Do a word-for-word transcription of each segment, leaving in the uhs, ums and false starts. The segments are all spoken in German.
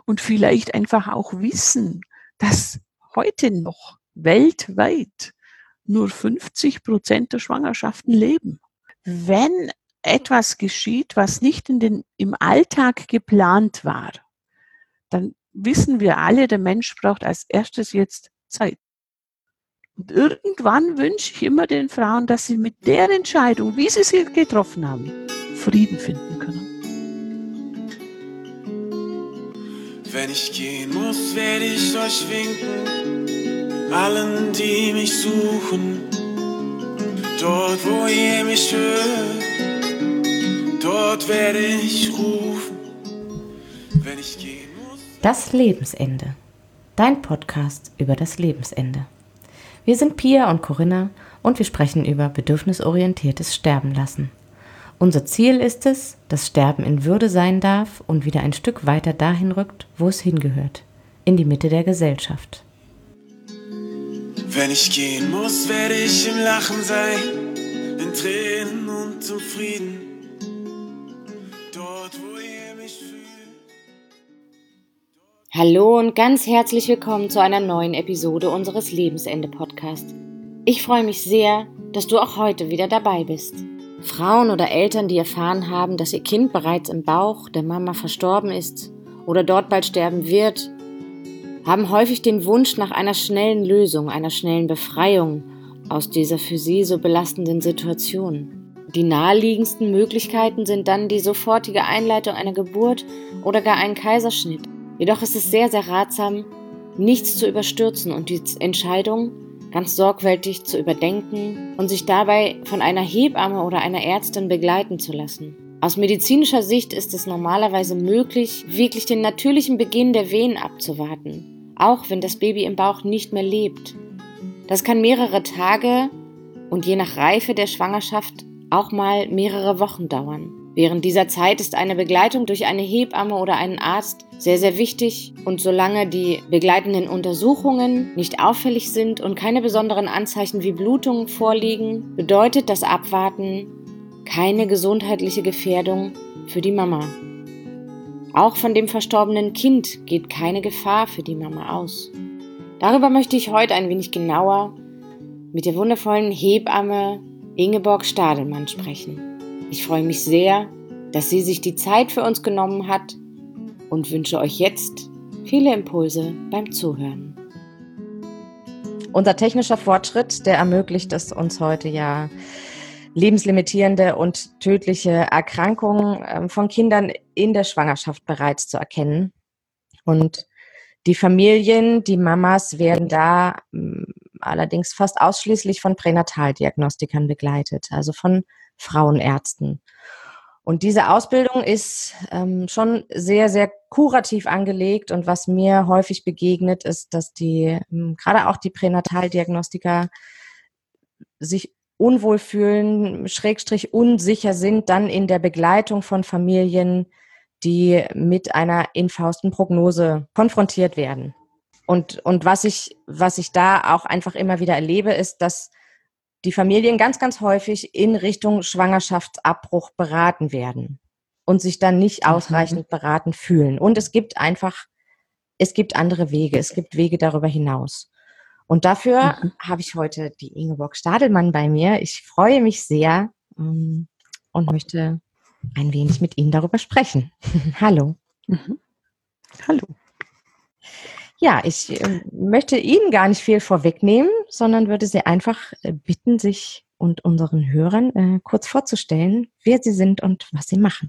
und vielleicht einfach auch wissen, dass heute noch weltweit nur fünfzig Prozent der Schwangerschaften leben. Wenn etwas geschieht, was nicht in den, im Alltag geplant war, dann wissen wir alle, der Mensch braucht als erstes jetzt Zeit. Und irgendwann wünsche ich immer den Frauen, dass sie mit der Entscheidung, wie sie sie getroffen haben, Frieden finden können. Wenn ich gehen muss, werde ich euch winken, allen, die mich suchen. Dort, wo ihr mich hört, dort werde ich rufen. Wenn ich gehen muss. Das Lebensende. Dein Podcast über das Lebensende. Wir sind Pia und Corinna und wir sprechen über bedürfnisorientiertes Sterben lassen. Unser Ziel ist es, dass Sterben in Würde sein darf und wieder ein Stück weiter dahin rückt, wo es hingehört, in die Mitte der Gesellschaft. Wenn ich gehen muss, werde ich im Lachen sein, in Tränen und zum Frieden, dort, wo ihr mich fühlt. Hallo und ganz herzlich willkommen zu einer neuen Episode unseres Lebensende-Podcasts. Ich freue mich sehr, dass du auch heute wieder dabei bist. Frauen oder Eltern, die erfahren haben, dass ihr Kind bereits im Bauch der Mama verstorben ist oder dort bald sterben wird, haben häufig den Wunsch nach einer schnellen Lösung, einer schnellen Befreiung aus dieser für sie so belastenden Situation. Die naheliegendsten Möglichkeiten sind dann die sofortige Einleitung einer Geburt oder gar einen Kaiserschnitt. Jedoch ist es sehr, sehr ratsam, nichts zu überstürzen und die Entscheidung ganz sorgfältig zu überdenken und sich dabei von einer Hebamme oder einer Ärztin begleiten zu lassen. Aus medizinischer Sicht ist es normalerweise möglich, wirklich den natürlichen Beginn der Wehen abzuwarten, auch wenn das Baby im Bauch nicht mehr lebt. Das kann mehrere Tage und je nach Reife der Schwangerschaft auch mal mehrere Wochen dauern. Während dieser Zeit ist eine Begleitung durch eine Hebamme oder einen Arzt sehr, sehr wichtig und solange die begleitenden Untersuchungen nicht auffällig sind und keine besonderen Anzeichen wie Blutungen vorliegen, bedeutet das Abwarten keine gesundheitliche Gefährdung für die Mama. Auch von dem verstorbenen Kind geht keine Gefahr für die Mama aus. Darüber möchte ich heute ein wenig genauer mit der wundervollen Hebamme Ingeborg Stadelmann sprechen. Ich freue mich sehr, dass sie sich die Zeit für uns genommen hat und wünsche euch jetzt viele Impulse beim Zuhören. Unser technischer Fortschritt, der ermöglicht es uns heute ja, lebenslimitierende und tödliche Erkrankungen von Kindern in der Schwangerschaft bereits zu erkennen. Und die Familien, die Mamas werden da allerdings fast ausschließlich von Pränataldiagnostikern begleitet, also von Frauenärzten. Und diese Ausbildung ist ähm, schon sehr, sehr kurativ angelegt. Und was mir häufig begegnet, ist, dass die, ähm, gerade auch die Pränataldiagnostiker sich unwohl fühlen, schrägstrich unsicher sind dann in der Begleitung von Familien, die mit einer infausten Prognose konfrontiert werden. Und, und was ich, was ich da auch einfach immer wieder erlebe, ist, dass die Familien ganz, ganz häufig in Richtung Schwangerschaftsabbruch beraten werden und sich dann nicht ausreichend beraten fühlen. Und es gibt einfach, es gibt andere Wege, es gibt Wege darüber hinaus. Und dafür mhm. habe ich heute die Ingeborg Stadelmann bei mir. Ich freue mich sehr um, und möchte ein wenig mit Ihnen darüber sprechen. Hallo. Mhm. Hallo. Ja, ich äh, möchte Ihnen gar nicht viel vorwegnehmen, sondern würde Sie einfach äh, bitten, sich und unseren Hörern äh, kurz vorzustellen, wer Sie sind und was Sie machen.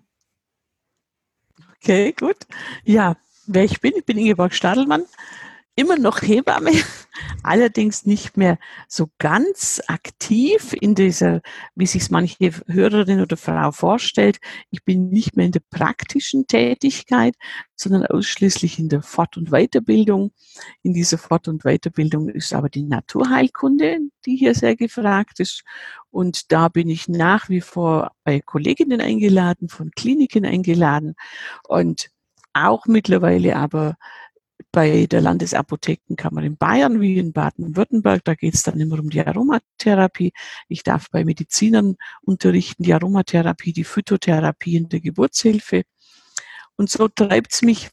Okay, gut. Ja, wer ich bin, ich bin Ingeborg Stadelmann, immer noch Hebamme, allerdings nicht mehr so ganz aktiv in dieser, wie sich es manche Hörerin oder Frau vorstellt. Ich bin nicht mehr in der praktischen Tätigkeit, sondern ausschließlich in der Fort- und Weiterbildung. In dieser Fort- und Weiterbildung ist aber die Naturheilkunde, die hier sehr gefragt ist. Und da bin ich nach wie vor bei Kolleginnen eingeladen, von Kliniken eingeladen und auch mittlerweile aber bei der Landesapothekenkammer in Bayern wie in Baden-Württemberg. Da geht es dann immer um die Aromatherapie. Ich darf bei Medizinern unterrichten die Aromatherapie, die Phytotherapie in der Geburtshilfe. Und so treibt es mich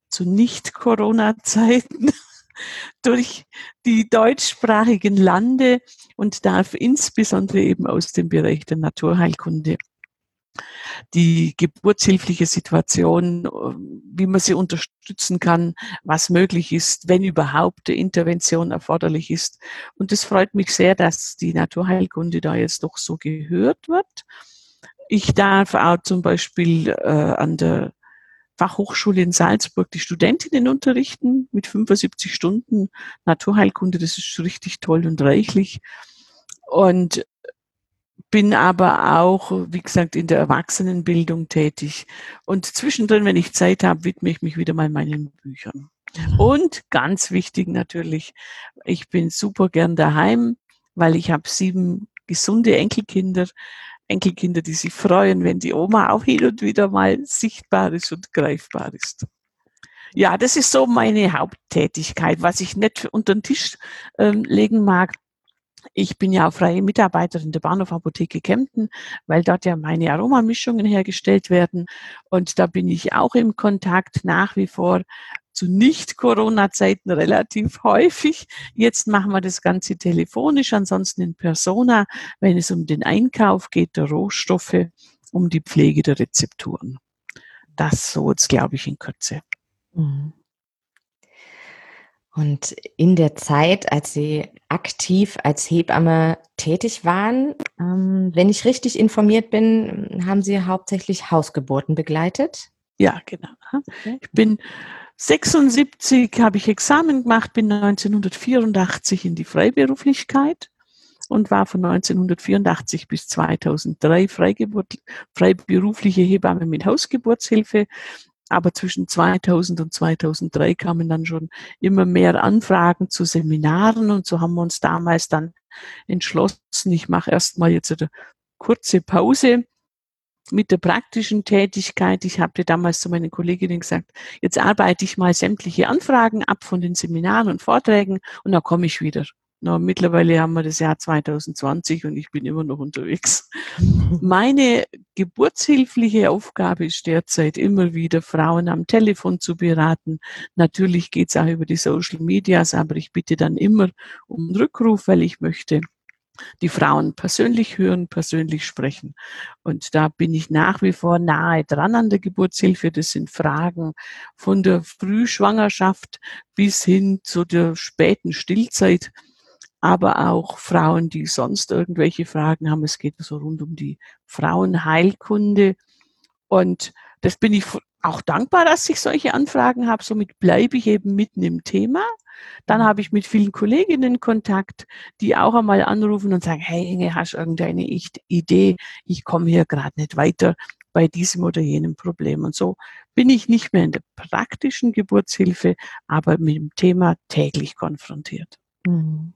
zu Nicht-Corona-Zeiten durch die deutschsprachigen Lande und darf insbesondere eben aus dem Bereich der Naturheilkunde die geburtshilfliche Situation, wie man sie unterstützen kann, was möglich ist, wenn überhaupt eine Intervention erforderlich ist. Und es freut mich sehr, dass die Naturheilkunde da jetzt doch so gehört wird. Ich darf auch zum Beispiel äh, an der Fachhochschule in Salzburg die Studentinnen unterrichten mit fünfundsiebzig Stunden Naturheilkunde. Das ist richtig toll und reichlich. Und bin aber auch, wie gesagt, in der Erwachsenenbildung tätig. Und zwischendrin, wenn ich Zeit habe, widme ich mich wieder mal meinen Büchern. Und ganz wichtig natürlich, ich bin super gern daheim, weil ich habe sieben gesunde Enkelkinder. Enkelkinder, die sich freuen, wenn die Oma auch hin und wieder mal sichtbar ist und greifbar ist. Ja, das ist so meine Haupttätigkeit, was ich nicht unter den Tisch ähm, legen mag. Ich bin ja auch freie Mitarbeiterin der Bahnhof-Apotheke Kempten, weil dort ja meine Aromamischungen hergestellt werden. Und da bin ich auch im Kontakt nach wie vor zu Nicht-Corona-Zeiten relativ häufig. Jetzt machen wir das Ganze telefonisch, ansonsten in Persona, wenn es um den Einkauf geht, der Rohstoffe, um die Pflege der Rezepturen. Das so jetzt, glaube ich, in Kürze. Und in der Zeit, als Sie aktiv als Hebamme tätig waren, ähm, wenn ich richtig informiert bin, haben Sie hauptsächlich Hausgeburten begleitet? Ja, genau. Ich bin sechsundsiebzig, habe ich Examen gemacht, bin neunzehnhundertvierundachtzig in die Freiberuflichkeit und war von neunzehnhundertvierundachtzig bis zweitausenddrei Freigeburt, freiberufliche Hebamme mit Hausgeburtshilfe. Aber zwischen zweitausend und zweitausenddrei kamen dann schon immer mehr Anfragen zu Seminaren und so haben wir uns damals dann entschlossen, ich mache erstmal jetzt eine kurze Pause mit der praktischen Tätigkeit. Ich habe damals zu meinen Kolleginnen gesagt, jetzt arbeite ich mal sämtliche Anfragen ab von den Seminaren und Vorträgen und dann komme ich wieder. Na, mittlerweile haben wir das Jahr zweitausendzwanzig und ich bin immer noch unterwegs. Meine geburtshilfliche Aufgabe ist derzeit immer wieder, Frauen am Telefon zu beraten. Natürlich geht es auch über die Social Medias, aber ich bitte dann immer um Rückruf, weil ich möchte die Frauen persönlich hören, persönlich sprechen. Und da bin ich nach wie vor nahe dran an der Geburtshilfe. Das sind Fragen von der Frühschwangerschaft bis hin zu der späten Stillzeit. Aber auch Frauen, die sonst irgendwelche Fragen haben. Es geht so rund um die Frauenheilkunde. Und das bin ich auch dankbar, dass ich solche Anfragen habe. Somit bleibe ich eben mitten im Thema. Dann habe ich mit vielen Kolleginnen Kontakt, die auch einmal anrufen und sagen, hey Inge, hast du irgendeine Idee? Ich komme hier gerade nicht weiter bei diesem oder jenem Problem. Und so bin ich nicht mehr in der praktischen Geburtshilfe, aber mit dem Thema täglich konfrontiert. Mhm.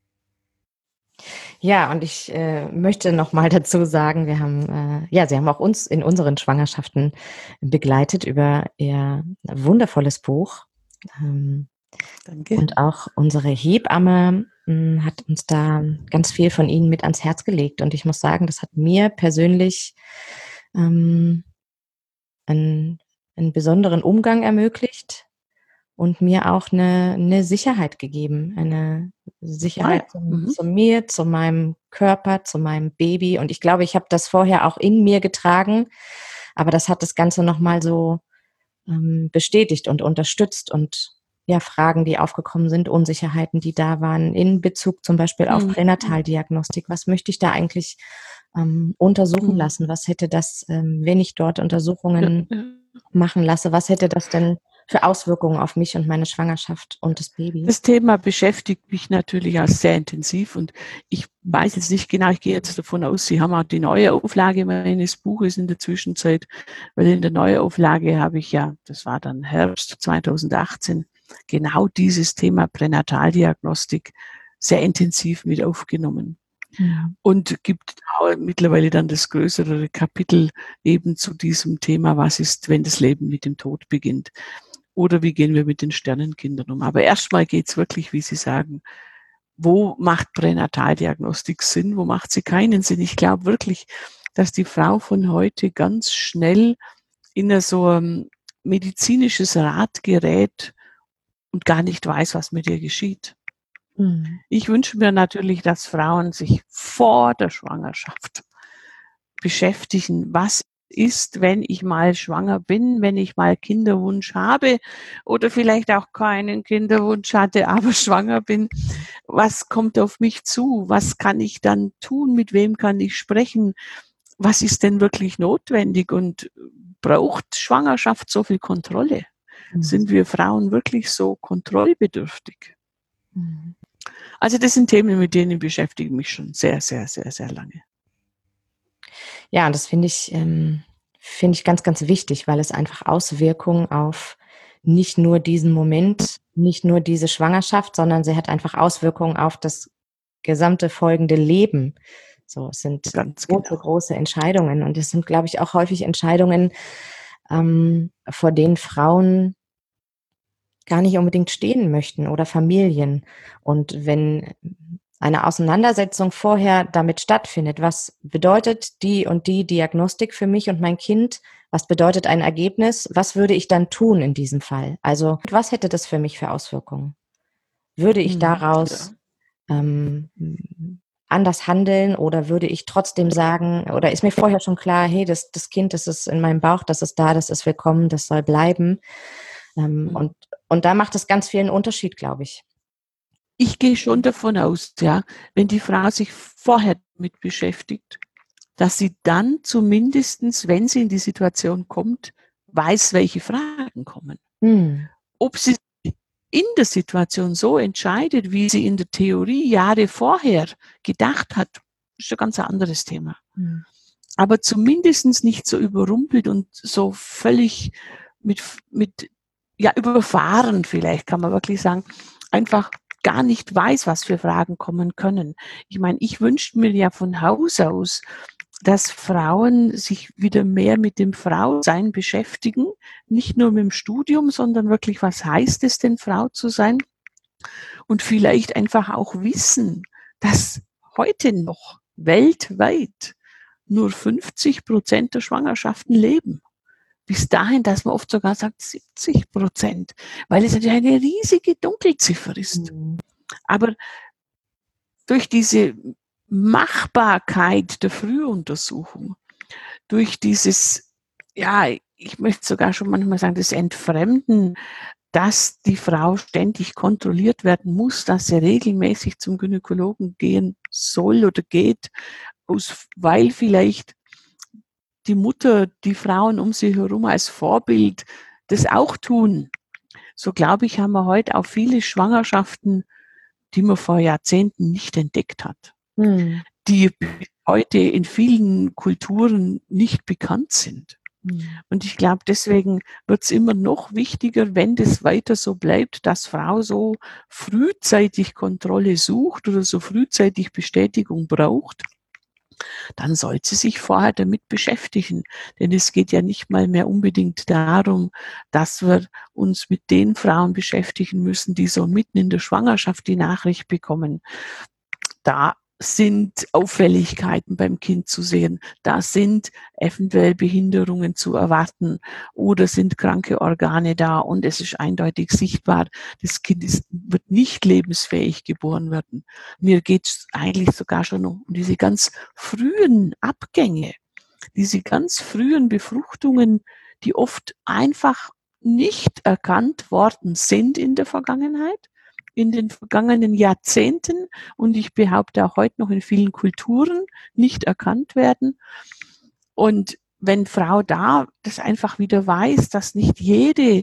Ja, und ich äh, möchte noch mal dazu sagen, wir haben, äh, ja, Sie haben auch uns in unseren Schwangerschaften begleitet über Ihr wundervolles Buch. Ähm, Danke. Und auch unsere Hebamme mh, hat uns da ganz viel von Ihnen mit ans Herz gelegt. Und ich muss sagen, das hat mir persönlich ähm, einen, einen besonderen Umgang ermöglicht. Und mir auch eine, eine Sicherheit gegeben, eine Sicherheit Ah, zu, mhm. zu mir, zu meinem Körper, zu meinem Baby. Und ich glaube, ich habe das vorher auch in mir getragen, aber das hat das Ganze nochmal so ähm, bestätigt und unterstützt und ja, Fragen, die aufgekommen sind, Unsicherheiten, die da waren, in Bezug zum Beispiel auf Mhm. Pränataldiagnostik. Was möchte ich da eigentlich ähm, untersuchen Mhm. lassen? Was hätte das, ähm, wenn ich dort Untersuchungen Ja, ja. machen lasse, was hätte das denn für Auswirkungen auf mich und meine Schwangerschaft und das Baby? Das Thema beschäftigt mich natürlich auch sehr intensiv und ich weiß jetzt nicht genau, ich gehe jetzt davon aus, Sie haben auch die neue Auflage meines Buches in der Zwischenzeit, weil in der Neuauflage habe ich ja, das war dann Herbst zweitausendachtzehn, genau dieses Thema Pränataldiagnostik sehr intensiv mit aufgenommen. Mhm. Und gibt auch mittlerweile dann das größere Kapitel eben zu diesem Thema, was ist, wenn das Leben mit dem Tod beginnt? Oder wie gehen wir mit den Sternenkindern um? Aber erstmal geht es wirklich, wie Sie sagen, wo macht Pränataldiagnostik Sinn, wo macht sie keinen Sinn? Ich glaube wirklich, dass die Frau von heute ganz schnell in so einem medizinisches Rad gerät und gar nicht weiß, was mit ihr geschieht. Mhm. Ich wünsche mir natürlich, dass Frauen sich vor der Schwangerschaft beschäftigen, was ist, wenn ich mal schwanger bin, wenn ich mal Kinderwunsch habe oder vielleicht auch keinen Kinderwunsch hatte, aber schwanger bin. Was kommt auf mich zu? Was kann ich dann tun? Mit wem kann ich sprechen? Was ist denn wirklich notwendig? Und braucht Schwangerschaft so viel Kontrolle? Mhm. Sind wir Frauen wirklich so kontrollbedürftig? Mhm. Also das sind Themen, mit denen beschäftige ich mich schon sehr, sehr, sehr, sehr lange. Ja, das finde ich, ähm, finde ich ganz, ganz wichtig, weil es einfach Auswirkungen auf nicht nur diesen Moment, nicht nur diese Schwangerschaft, sondern sie hat einfach Auswirkungen auf das gesamte folgende Leben. So, es sind ganz große, genau. große Entscheidungen. Und es sind, glaube ich, auch häufig Entscheidungen, ähm, vor denen Frauen gar nicht unbedingt stehen möchten oder Familien. Und wenn eine Auseinandersetzung vorher damit stattfindet, was bedeutet die und die Diagnostik für mich und mein Kind, was bedeutet ein Ergebnis, was würde ich dann tun in diesem Fall? Also was hätte das für mich für Auswirkungen? Würde ich daraus ähm, anders handeln oder würde ich trotzdem sagen, oder ist mir vorher schon klar, hey, das, das Kind, das ist in meinem Bauch, das ist da, das ist willkommen, das soll bleiben. Ähm, mhm. und, und da macht es ganz viel einen Unterschied, glaube ich. Ich gehe schon davon aus, ja, wenn die Frau sich vorher damit beschäftigt, dass sie dann zumindestens, wenn sie in die Situation kommt, weiß, welche Fragen kommen. Hm. Ob sie in der Situation so entscheidet, wie sie in der Theorie Jahre vorher gedacht hat, ist ein ganz anderes Thema. Hm. Aber zumindest nicht so überrumpelt und so völlig mit, mit, ja, überfahren vielleicht, kann man wirklich sagen, einfach gar nicht weiß, was für Fragen kommen können. Ich meine, ich wünschte mir ja von Haus aus, dass Frauen sich wieder mehr mit dem Frausein beschäftigen, nicht nur mit dem Studium, sondern wirklich, was heißt es denn, Frau zu sein? Und vielleicht einfach auch wissen, dass heute noch weltweit nur fünfzig Prozent der Schwangerschaften leben. Bis dahin, dass man oft sogar sagt siebzig Prozent, weil es natürlich eine riesige Dunkelziffer ist. Mhm. Aber durch diese Machbarkeit der Frühuntersuchung, durch dieses, ja, ich möchte sogar schon manchmal sagen, das Entfremden, dass die Frau ständig kontrolliert werden muss, dass sie regelmäßig zum Gynäkologen gehen soll oder geht, weil vielleicht die Mutter, die Frauen um sie herum als Vorbild das auch tun. So glaube ich, haben wir heute auch viele Schwangerschaften, die man vor Jahrzehnten nicht entdeckt hat, hm. die heute in vielen Kulturen nicht bekannt sind. Hm. Und ich glaube, deswegen wird es immer noch wichtiger, wenn das weiter so bleibt, dass Frau so frühzeitig Kontrolle sucht oder so frühzeitig Bestätigung braucht. Dann sollte sie sich vorher damit beschäftigen. Denn es geht ja nicht mal mehr unbedingt darum, dass wir uns mit den Frauen beschäftigen müssen, die so mitten in der Schwangerschaft die Nachricht bekommen. Da sind Auffälligkeiten beim Kind zu sehen. Da sind eventuell Behinderungen zu erwarten oder sind kranke Organe da und es ist eindeutig sichtbar, das Kind ist, wird nicht lebensfähig geboren werden. Mir geht es eigentlich sogar schon um diese ganz frühen Abgänge, diese ganz frühen Befruchtungen, die oft einfach nicht erkannt worden sind in der Vergangenheit, in den vergangenen Jahrzehnten und ich behaupte auch heute noch in vielen Kulturen nicht erkannt werden. Und wenn Frau da das einfach wieder weiß, dass nicht jede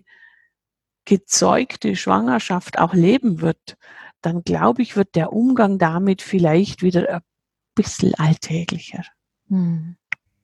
gezeugte Schwangerschaft auch leben wird, dann glaube ich, wird der Umgang damit vielleicht wieder ein bisschen alltäglicher. Hm.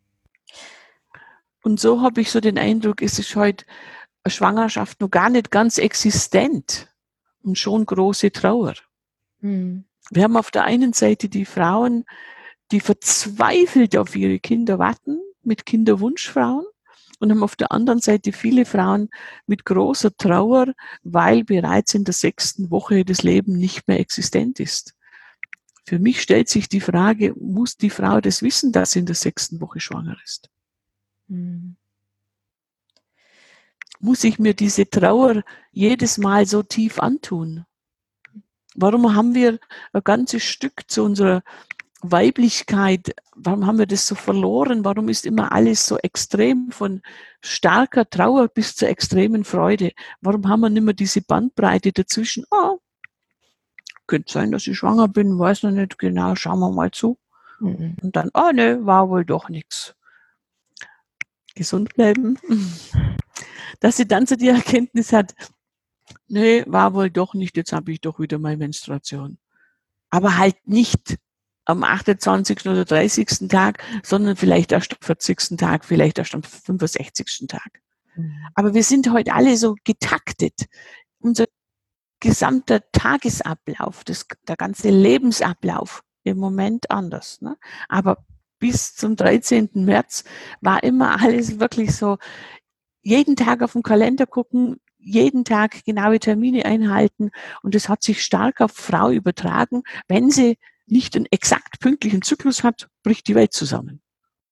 Und so habe ich so den Eindruck, es ist heute eine Schwangerschaft noch gar nicht ganz existent. Und schon große Trauer. Mhm. Wir haben auf der einen Seite die Frauen, die verzweifelt auf ihre Kinder warten, mit Kinderwunschfrauen, und haben auf der anderen Seite viele Frauen mit großer Trauer, weil bereits in der sechsten Woche das Leben nicht mehr existent ist. Für mich stellt sich die Frage, muss die Frau das wissen, dass sie in der sechsten Woche schwanger ist? Mhm. muss ich mir diese Trauer jedes Mal so tief antun? Warum haben wir ein ganzes Stück zu unserer Weiblichkeit, warum haben wir das so verloren? Warum ist immer alles so extrem, von starker Trauer bis zur extremen Freude? Warum haben wir nicht mehr diese Bandbreite dazwischen? Ah, könnte sein, dass ich schwanger bin, weiß noch nicht genau, schauen wir mal zu. Mhm. Und dann, ah ne, war wohl doch nichts. Gesund bleiben. Dass sie dann so die Erkenntnis hat, nee, war wohl doch nicht, jetzt habe ich doch wieder meine Menstruation. Aber halt nicht am achtundzwanzigsten oder dreißigsten Tag, sondern vielleicht erst am vierzigsten Tag, vielleicht erst am fünfundsechzigsten Tag. Mhm. Aber wir sind heute alle so getaktet. Unser gesamter Tagesablauf, das, der ganze Lebensablauf im Moment anders. Ne? Aber bis zum dreizehnten März war immer alles wirklich so, jeden Tag auf den Kalender gucken, jeden Tag genaue Termine einhalten. Und das hat sich stark auf Frau übertragen. Wenn sie nicht einen exakt pünktlichen Zyklus hat, bricht die Welt zusammen.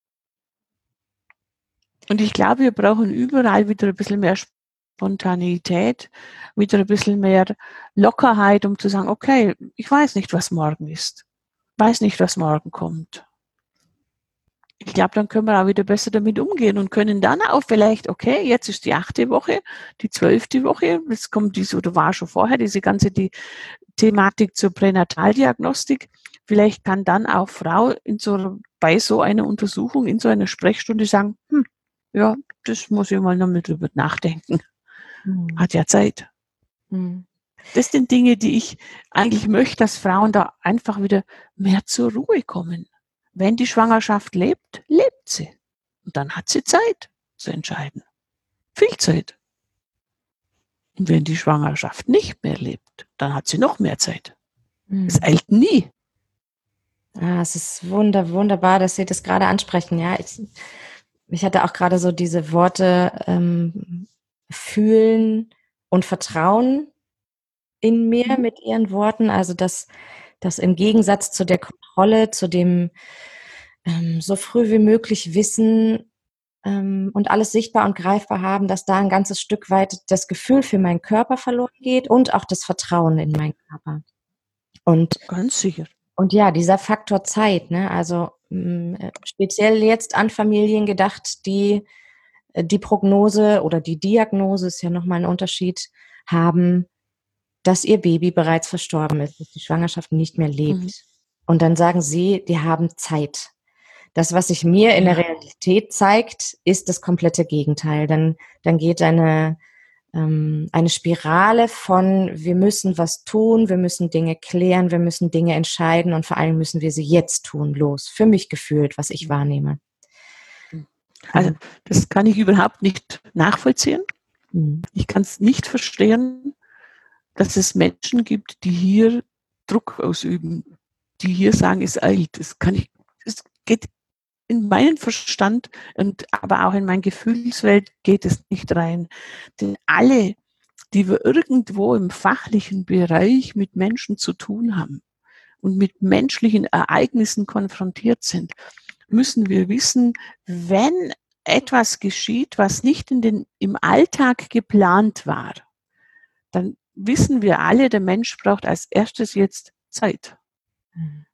Und ich glaube, wir brauchen überall wieder ein bisschen mehr Spontaneität, wieder ein bisschen mehr Lockerheit, um zu sagen, okay, ich weiß nicht, was morgen ist. Weiß nicht, was morgen kommt. Ich glaube, dann können wir auch wieder besser damit umgehen und können dann auch vielleicht, okay, jetzt ist die achte Woche, die zwölfte Woche, jetzt kommt diese, oder war schon vorher, diese ganze die Thematik zur Pränataldiagnostik. Vielleicht kann dann auch Frau in so, bei so einer Untersuchung, in so einer Sprechstunde sagen, hm, ja, das muss ich mal noch mal drüber nachdenken. Hm. Hat ja Zeit. Hm. Das sind Dinge, die ich eigentlich möchte, dass Frauen da einfach wieder mehr zur Ruhe kommen. Wenn die Schwangerschaft lebt, lebt sie. Und dann hat sie Zeit zu entscheiden. Viel Zeit. Und wenn die Schwangerschaft nicht mehr lebt, dann hat sie noch mehr Zeit. Mhm. Es eilt nie. Ah, es ist wunder, wunderbar, dass Sie das gerade ansprechen. Ja, ich, ich hatte auch gerade so diese Worte ähm, fühlen und Vertrauen in mir mhm. mit Ihren Worten. Also dass dass im Gegensatz zu der Kontrolle, zu dem ähm, so früh wie möglich wissen ähm, und alles sichtbar und greifbar haben, dass da ein ganzes Stück weit das Gefühl für meinen Körper verloren geht und auch das Vertrauen in meinen Körper. Und ganz sicher. Und ja, dieser Faktor Zeit, ne, also mh, speziell jetzt an Familien gedacht, die die Prognose oder die Diagnose, ist ja nochmal ein Unterschied, haben, dass ihr Baby bereits verstorben ist, dass die Schwangerschaft nicht mehr lebt. Mhm. Und dann sagen sie, die haben Zeit. Das, was sich mir in der Realität zeigt, ist das komplette Gegenteil. Dann, dann geht eine, ähm, eine Spirale von, wir müssen was tun, wir müssen Dinge klären, wir müssen Dinge entscheiden und vor allem müssen wir sie jetzt tun, los. Für mich gefühlt, was ich wahrnehme. Also das kann ich überhaupt nicht nachvollziehen. Mhm. Ich kann es nicht verstehen, dass es Menschen gibt, die hier Druck ausüben, die hier sagen, es eilt. Das kann ich, es geht in meinen Verstand und aber auch in meine Gefühlswelt geht es nicht rein. Denn alle, die wir irgendwo im fachlichen Bereich mit Menschen zu tun haben und mit menschlichen Ereignissen konfrontiert sind, müssen wir wissen, wenn etwas geschieht, was nicht in den, im Alltag geplant war, dann wissen wir alle, der Mensch braucht als erstes jetzt Zeit. Mhm.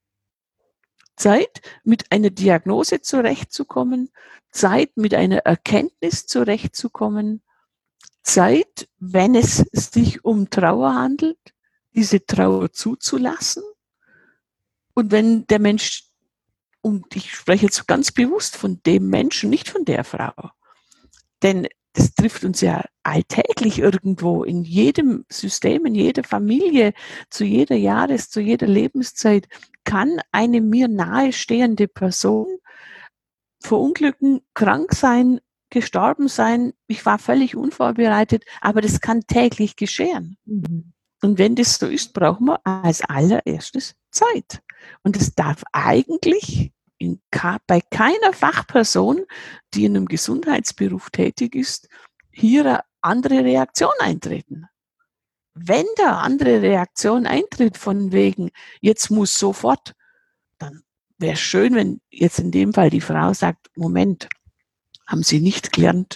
Zeit, mit einer Diagnose zurechtzukommen, Zeit, mit einer Erkenntnis zurechtzukommen, Zeit, wenn es sich um Trauer handelt, diese Trauer zuzulassen. Und wenn der Mensch, und ich spreche jetzt ganz bewusst von dem Menschen, nicht von der Frau, denn das trifft uns ja alltäglich irgendwo, in jedem System, in jeder Familie, zu jeder Jahres-, zu jeder Lebenszeit, kann eine mir nahestehende Person verunglücken, krank sein, gestorben sein. Ich war völlig unvorbereitet, aber das kann täglich geschehen. Mhm. Und wenn das so ist, brauchen wir als allererstes Zeit. Und es darf eigentlich in, bei keiner Fachperson, die in einem Gesundheitsberuf tätig ist, hier eine andere Reaktion eintreten. Wenn da andere Reaktion eintritt von wegen, jetzt muss sofort, dann wäre es schön, wenn jetzt in dem Fall die Frau sagt, Moment, haben Sie nicht gelernt,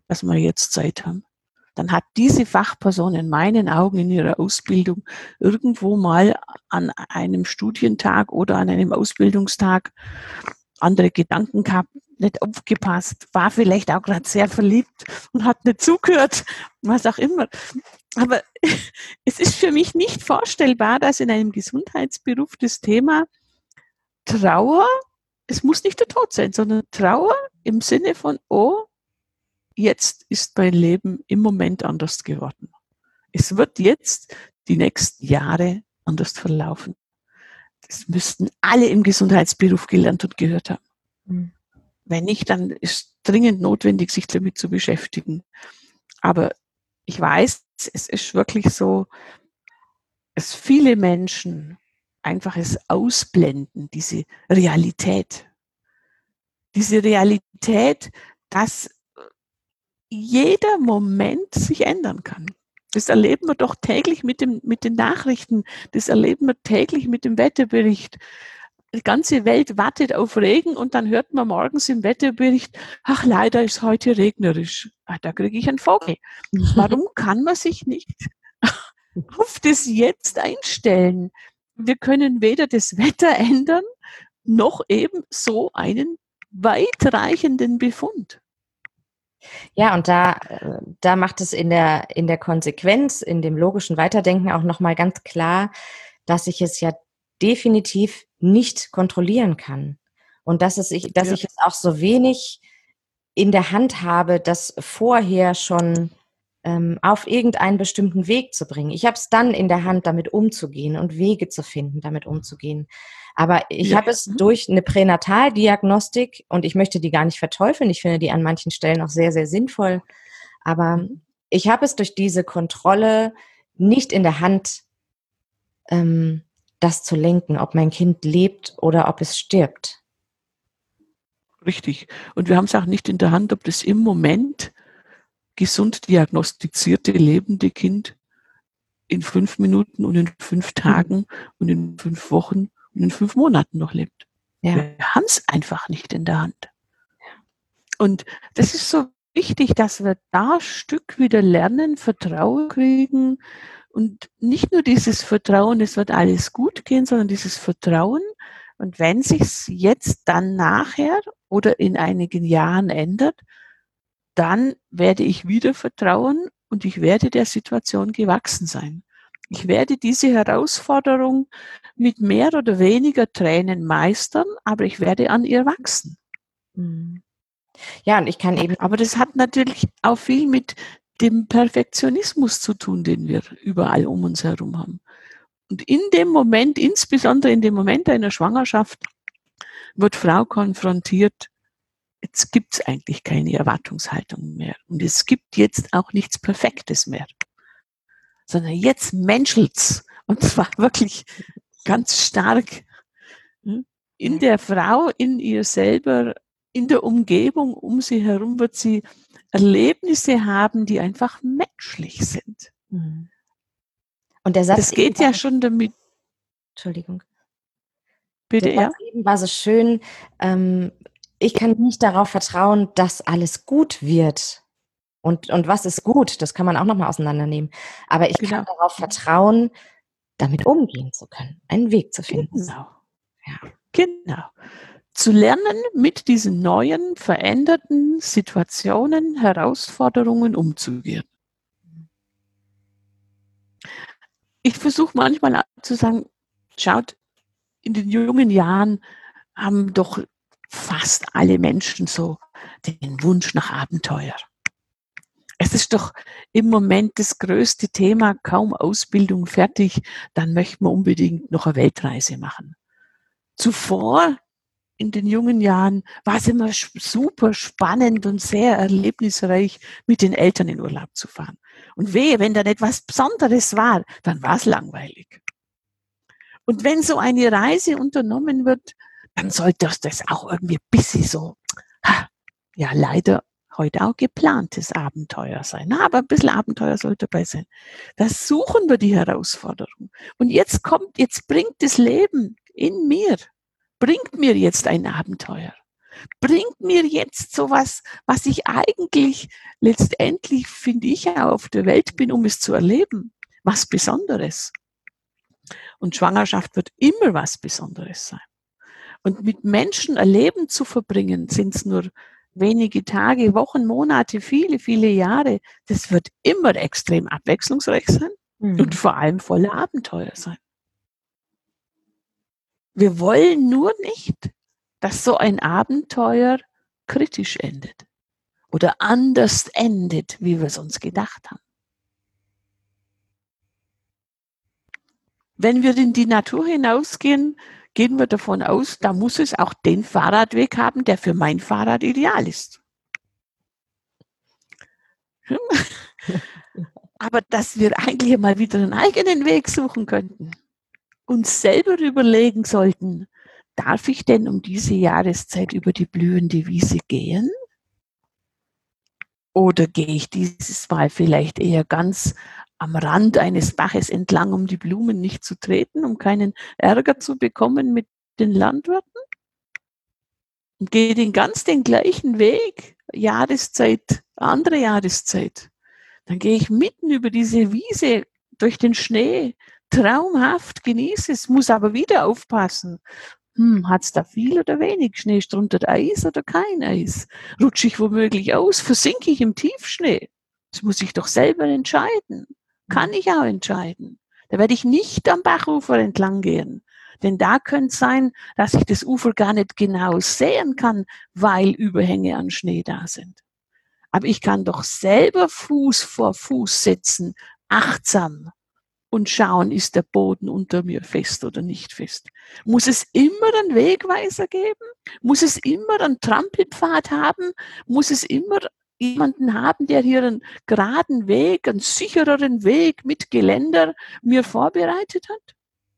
dass wir jetzt Zeit haben. Dann hat diese Fachperson in meinen Augen in ihrer Ausbildung irgendwo mal an einem Studientag oder an einem Ausbildungstag andere Gedanken gehabt, nicht aufgepasst, war vielleicht auch gerade sehr verliebt und hat nicht zugehört, was auch immer. Aber es ist für mich nicht vorstellbar, dass in einem Gesundheitsberuf das Thema Trauer, es muss nicht der Tod sein, sondern Trauer im Sinne von, oh, jetzt ist mein Leben im Moment anders geworden. Es wird jetzt die nächsten Jahre anders verlaufen. Das müssten alle im Gesundheitsberuf gelernt und gehört haben. Mhm. Wenn nicht, dann ist dringend notwendig, sich damit zu beschäftigen. Aber ich weiß, es ist wirklich so, dass viele Menschen einfach es ausblenden, diese Realität. Diese Realität, dass jeder Moment sich ändern kann. Das erleben wir doch täglich mit dem, mit den Nachrichten. Das erleben wir täglich mit dem Wetterbericht. Die ganze Welt wartet auf Regen und dann hört man morgens im Wetterbericht, ach, leider ist heute regnerisch. Ach, da kriege ich einen Vogel. Warum kann man sich nicht auf das Jetzt einstellen? Wir können weder das Wetter ändern, noch eben so einen weitreichenden Befund. Ja, und da, da macht es in der, in der Konsequenz, in dem logischen Weiterdenken auch nochmal ganz klar, dass ich es ja definitiv nicht kontrollieren kann. Und dass, es ich, dass ja. ich es auch so wenig in der Hand habe, das vorher schon ähm, auf irgendeinen bestimmten Weg zu bringen. Ich habe es dann in der Hand, damit umzugehen und Wege zu finden, damit umzugehen. Aber ich ja. habe es durch eine Pränataldiagnostik, und ich möchte die gar nicht verteufeln, ich finde die an manchen Stellen auch sehr, sehr sinnvoll, aber ich habe es durch diese Kontrolle nicht in der Hand, ähm, das zu lenken, ob mein Kind lebt oder ob es stirbt. Richtig. Und wir haben es auch nicht in der Hand, ob das im Moment gesund diagnostizierte lebende Kind in fünf Minuten und in fünf Tagen mhm. und in fünf Wochen und in fünf Monaten noch lebt. Ja. Wir haben es einfach nicht in der Hand. Und das ist so wichtig, dass wir da Stück wieder lernen, Vertrauen kriegen und nicht nur dieses Vertrauen, es wird alles gut gehen, sondern dieses Vertrauen. Und wenn sich's jetzt dann nachher oder in einigen Jahren ändert, dann werde ich wieder vertrauen und ich werde der Situation gewachsen sein. Ich werde diese Herausforderung mit mehr oder weniger Tränen meistern, aber ich werde an ihr wachsen. Ja, und ich kann eben. Aber das hat natürlich auch viel mit dem Perfektionismus zu tun, den wir überall um uns herum haben. Und in dem Moment, insbesondere in dem Moment einer Schwangerschaft, wird Frau konfrontiert, jetzt gibt es eigentlich keine Erwartungshaltung mehr. Und es gibt jetzt auch nichts Perfektes mehr. Sondern jetzt menschelt's. Und zwar wirklich ganz stark. In der Frau, in ihr selber, in der Umgebung um sie herum wird sie Erlebnisse haben, die einfach menschlich sind. Und der Satz das geht ja schon damit. Entschuldigung. Bitte, der Satz ja. eben war so schön. Ähm, ich kann nicht darauf vertrauen, dass alles gut wird. Und, und was ist gut? Das kann man auch nochmal auseinandernehmen. Aber ich genau. kann darauf vertrauen, damit umgehen zu können, einen Weg zu finden. Genau. Ja. Genau. Zu lernen, mit diesen neuen, veränderten Situationen, Herausforderungen umzugehen. Ich versuche manchmal zu sagen, schaut, in den jungen Jahren haben doch fast alle Menschen so den Wunsch nach Abenteuer. Es ist doch im Moment das größte Thema, kaum Ausbildung fertig, dann möchten wir unbedingt noch eine Weltreise machen. Zuvor, in den jungen Jahren, war es immer super spannend und sehr erlebnisreich, mit den Eltern in Urlaub zu fahren. Und wehe, wenn da nicht was Besonderes war, dann war es langweilig. Und wenn so eine Reise unternommen wird, dann sollte das auch irgendwie ein bisschen so, ja leider heute auch geplantes Abenteuer sein. Na, aber ein bisschen Abenteuer sollte dabei sein. Da suchen wir die Herausforderung. Und jetzt kommt, jetzt bringt das Leben in mir, bringt mir jetzt ein Abenteuer. Bringt mir jetzt sowas, was ich eigentlich letztendlich, finde ich, ja auf der Welt bin, um es zu erleben, was Besonderes. Und Schwangerschaft wird immer was Besonderes sein. Und mit Menschen ein Leben zu verbringen, sind es nur wenige Tage, Wochen, Monate, viele, viele Jahre. Das wird immer extrem abwechslungsreich sein mhm. und vor allem voller Abenteuer sein. Wir wollen nur nicht, dass so ein Abenteuer kritisch endet oder anders endet, wie wir es uns gedacht haben. Wenn wir in die Natur hinausgehen, gehen wir davon aus, da muss es auch den Fahrradweg haben, der für mein Fahrrad ideal ist. Aber dass wir eigentlich mal wieder einen eigenen Weg suchen könnten, uns selber überlegen sollten, darf ich denn um diese Jahreszeit über die blühende Wiese gehen? Oder gehe ich dieses Mal vielleicht eher ganz am Rand eines Baches entlang, um die Blumen nicht zu treten, um keinen Ärger zu bekommen mit den Landwirten? Und gehe den ganz den gleichen Weg, Jahreszeit, andere Jahreszeit. Dann gehe ich mitten über diese Wiese durch den Schnee, traumhaft, genieße es, muss aber wieder aufpassen. Hm, hat es da viel oder wenig Schnee? Drunter Eis oder kein Eis? Rutsche ich womöglich aus? Versinke ich im Tiefschnee? Das muss ich doch selber entscheiden. Kann ich auch entscheiden. Da werde ich nicht am Bachufer entlang gehen. Denn da könnte es sein, dass ich das Ufer gar nicht genau sehen kann, weil Überhänge an Schnee da sind. Aber ich kann doch selber Fuß vor Fuß setzen, achtsam und schauen, ist der Boden unter mir fest oder nicht fest. Muss es immer einen Wegweiser geben? Muss es immer einen Trampelpfad haben? Muss es immer jemanden haben, der hier einen geraden Weg, einen sichereren Weg mit Geländer mir vorbereitet hat?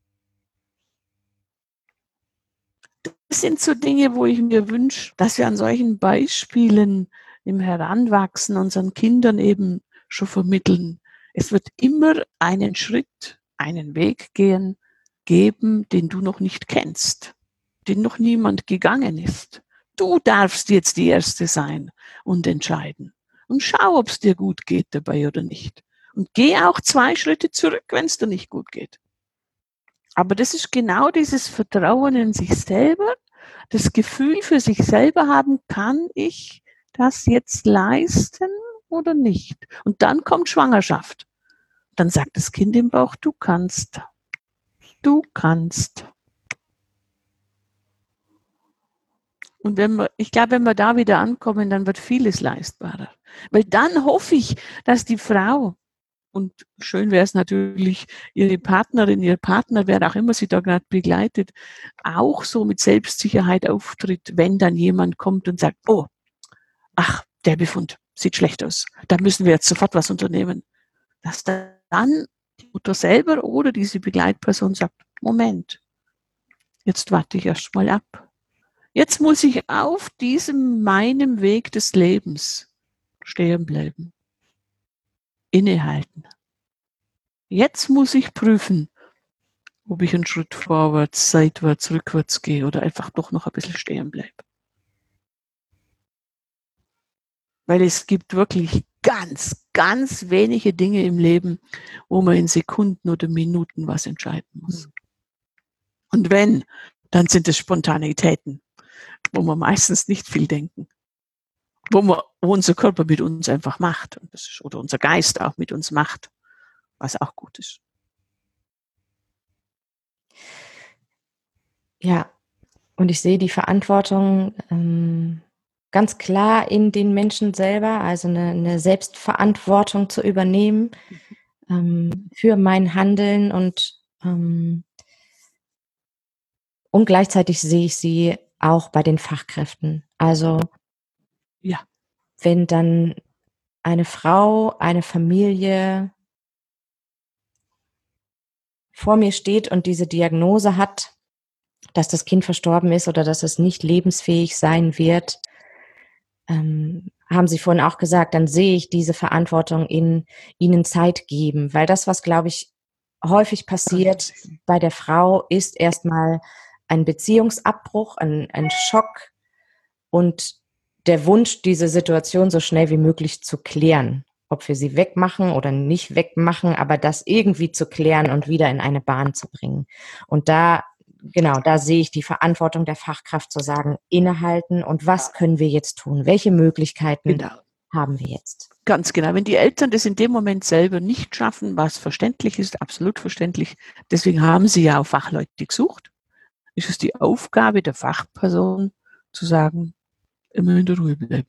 Das sind so Dinge, wo ich mir wünsche, dass wir an solchen Beispielen im Heranwachsen unseren Kindern eben schon vermitteln. Es wird immer einen Schritt, einen Weg gehen, geben, den du noch nicht kennst, den noch niemand gegangen ist. Du darfst jetzt die Erste sein und entscheiden. Und schau, ob es dir gut geht dabei oder nicht. Und geh auch zwei Schritte zurück, wenn es dir nicht gut geht. Aber das ist genau dieses Vertrauen in sich selber, das Gefühl für sich selber haben, kann ich das jetzt leisten oder nicht? Und dann kommt Schwangerschaft. Dann sagt das Kind im Bauch, du kannst. Du kannst. Und wenn wir, ich glaube, wenn wir da wieder ankommen, dann wird vieles leistbarer. Weil dann hoffe ich, dass die Frau, und schön wäre es natürlich, ihre Partnerin, ihr Partner, wer auch immer sie da gerade begleitet, auch so mit Selbstsicherheit auftritt, wenn dann jemand kommt und sagt, oh, ach, der Befund sieht schlecht aus. Da müssen wir jetzt sofort was unternehmen. Dass dann die Mutter selber oder diese Begleitperson sagt, Moment, jetzt warte ich erst mal ab. Jetzt muss ich auf diesem meinem Weg des Lebens stehen bleiben. Innehalten. Jetzt muss ich prüfen, ob ich einen Schritt vorwärts, seitwärts, rückwärts gehe oder einfach doch noch ein bisschen stehen bleibe. Weil es gibt wirklich ganz, ganz wenige Dinge im Leben, wo man in Sekunden oder Minuten was entscheiden muss. Und wenn, dann sind es Spontanitäten, wo wir meistens nicht viel denken. Wo, wir, wo unser Körper mit uns einfach macht. Und das ist, oder unser Geist auch mit uns macht, was auch gut ist. Ja, und ich sehe die Verantwortung ähm, ganz klar in den Menschen selber, also eine, eine Selbstverantwortung zu übernehmen ähm, für mein Handeln und, ähm, und gleichzeitig sehe ich sie auch bei den Fachkräften. Also ja. Wenn dann eine Frau, eine Familie vor mir steht und diese Diagnose hat, dass das Kind verstorben ist oder dass es nicht lebensfähig sein wird, ähm, haben Sie vorhin auch gesagt, dann sehe ich diese Verantwortung in ihnen Zeit geben. Weil das, was, glaube ich, häufig passiert bei der Frau, ist erstmal ein Beziehungsabbruch, ein, ein Schock, und der Wunsch, diese Situation so schnell wie möglich zu klären. Ob wir sie wegmachen oder nicht wegmachen, aber das irgendwie zu klären und wieder in eine Bahn zu bringen. Und da, genau, da sehe ich die Verantwortung der Fachkraft zu sagen, innehalten und was können wir jetzt tun? Welche Möglichkeiten Genau. haben wir jetzt? Ganz genau. Wenn die Eltern das in dem Moment selber nicht schaffen, was verständlich ist, absolut verständlich, deswegen haben sie ja auch Fachleute gesucht, ist es die Aufgabe der Fachperson zu sagen, immer in der Ruhe bleiben.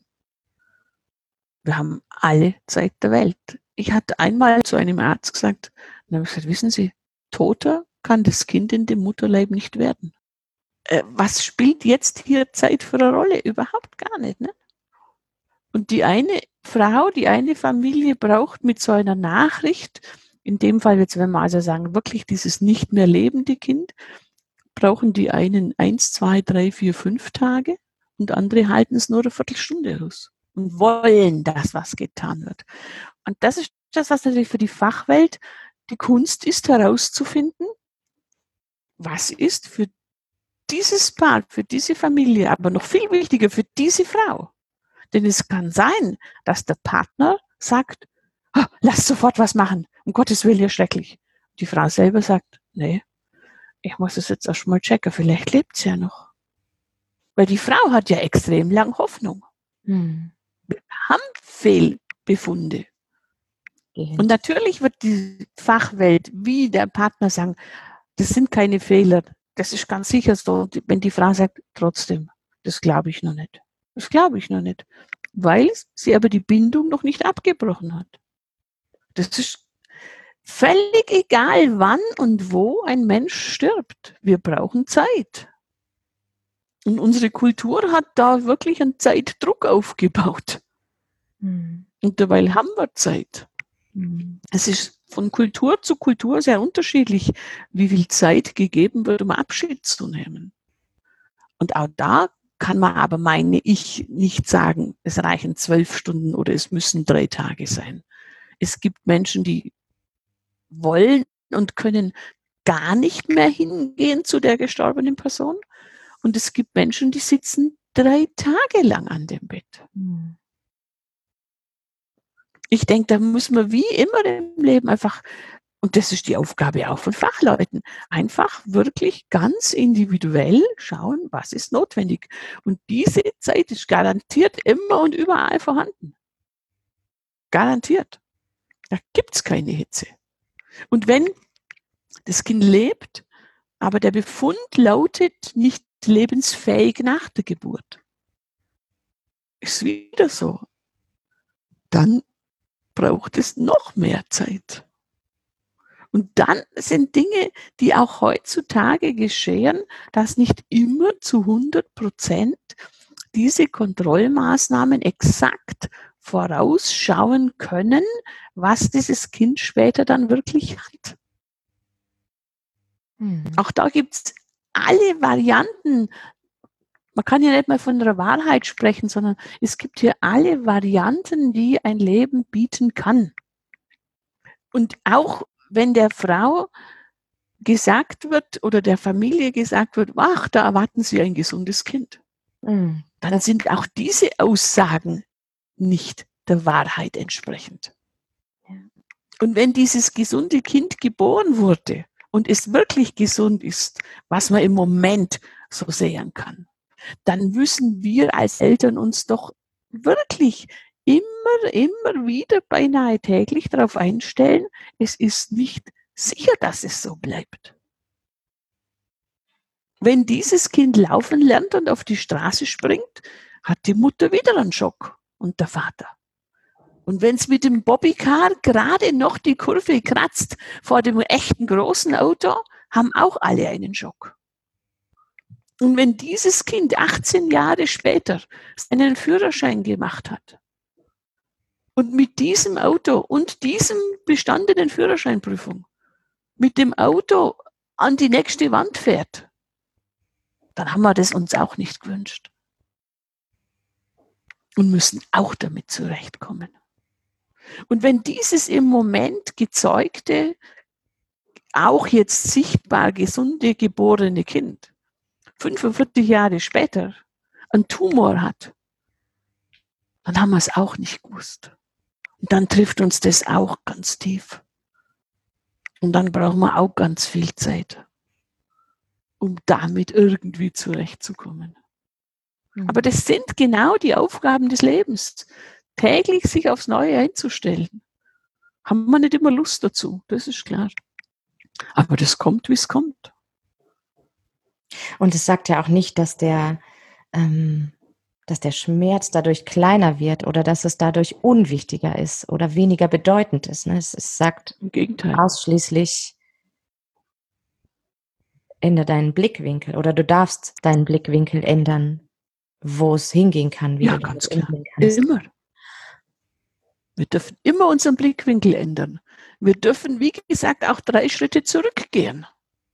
Wir haben alle Zeit der Welt. Ich hatte einmal zu einem Arzt gesagt, dann habe ich gesagt, wissen Sie, toter kann das Kind in dem Mutterleib nicht werden. Äh, was spielt jetzt hier Zeit für eine Rolle? Überhaupt gar nicht. Ne? Und die eine Frau, die eine Familie braucht mit so einer Nachricht, in dem Fall jetzt, wenn wir also sagen, wirklich dieses nicht mehr lebende Kind, brauchen die einen eins, zwei, drei, vier, fünf Tage und andere halten es nur eine Viertelstunde aus und wollen, dass was getan wird. Und das ist das, was natürlich für die Fachwelt die Kunst ist, herauszufinden, was ist für dieses Paar, für diese Familie, aber noch viel wichtiger für diese Frau. Denn es kann sein, dass der Partner sagt, oh, lass sofort was machen, um Gottes Willen, ja schrecklich. Die Frau selber sagt, nee, ich muss es jetzt erst mal checken, vielleicht lebt sie ja noch. Weil die Frau hat ja extrem lang Hoffnung. Hm. Wir haben Fehlbefunde. Mhm. Und natürlich wird die Fachwelt wie der Partner sagen, das sind keine Fehler. Das ist ganz sicher so. Wenn die Frau sagt, trotzdem, das glaube ich noch nicht. Das glaube ich noch nicht. Weil sie aber die Bindung noch nicht abgebrochen hat. Das ist völlig egal, wann und wo ein Mensch stirbt. Wir brauchen Zeit. Und unsere Kultur hat da wirklich einen Zeitdruck aufgebaut. Mhm. Und dabei haben wir Zeit. Mhm. Es ist von Kultur zu Kultur sehr unterschiedlich, wie viel Zeit gegeben wird, um Abschied zu nehmen. Und auch da kann man aber, meine ich, nicht sagen, es reichen zwölf Stunden oder es müssen drei Tage sein. Es gibt Menschen, die wollen und können gar nicht mehr hingehen zu der gestorbenen Person. Und es gibt Menschen, die sitzen drei Tage lang an dem Bett. Hm. Ich denke, da muss man wie immer im Leben einfach, und das ist die Aufgabe auch von Fachleuten, einfach wirklich ganz individuell schauen, was ist notwendig. Und diese Zeit ist garantiert immer und überall vorhanden. Garantiert. Da gibt es keine Hitze. Und wenn das Kind lebt, aber der Befund lautet nicht lebensfähig nach der Geburt, ist wieder so, dann braucht es noch mehr Zeit. Und dann sind Dinge, die auch heutzutage geschehen, dass nicht immer zu hundert Prozent diese Kontrollmaßnahmen exakt vorausschauen können, was dieses Kind später dann wirklich hat. Hm. Auch da gibt es alle Varianten. Man kann ja nicht mal von der Wahrheit sprechen, sondern es gibt hier alle Varianten, die ein Leben bieten kann. Und auch wenn der Frau gesagt wird oder der Familie gesagt wird, ach, da erwarten Sie ein gesundes Kind, mhm. dann sind auch diese Aussagen nicht der Wahrheit entsprechend. Ja. Und wenn dieses gesunde Kind geboren wurde und es wirklich gesund ist, was man im Moment so sehen kann, dann müssen wir als Eltern uns doch wirklich immer, immer wieder, beinahe täglich darauf einstellen, es ist nicht sicher, dass es so bleibt. Wenn dieses Kind laufen lernt und auf die Straße springt, hat die Mutter wieder einen Schock und der Vater. Und wenn es mit dem Bobbycar gerade noch die Kurve kratzt vor dem echten großen Auto, haben auch alle einen Schock. Und wenn dieses Kind achtzehn Jahre später seinen Führerschein gemacht hat und mit diesem Auto und diesem bestandenen Führerscheinprüfung mit dem Auto an die nächste Wand fährt, dann haben wir das uns auch nicht gewünscht. Und müssen auch damit zurechtkommen. Und wenn dieses im Moment gezeugte, auch jetzt sichtbar gesunde, geborene Kind fünfundvierzig Jahre später einen Tumor hat, dann haben wir es auch nicht gewusst. Und dann trifft uns das auch ganz tief. Und dann brauchen wir auch ganz viel Zeit, um damit irgendwie zurechtzukommen. Mhm. Aber das sind genau die Aufgaben des Lebens, täglich sich aufs Neue einzustellen. Haben wir nicht immer Lust dazu, das ist klar. Aber das kommt, wie es kommt. Und es sagt ja auch nicht, dass der, ähm, dass der Schmerz dadurch kleiner wird oder dass es dadurch unwichtiger ist oder weniger bedeutend ist. Ne? Es, es sagt im Gegenteil ausschließlich, ändere deinen Blickwinkel oder du darfst deinen Blickwinkel ändern, wo es hingehen kann, wie ja, du ganz klar. kannst. Immer. Wir dürfen immer unseren Blickwinkel ändern. Wir dürfen, wie gesagt, auch drei Schritte zurückgehen.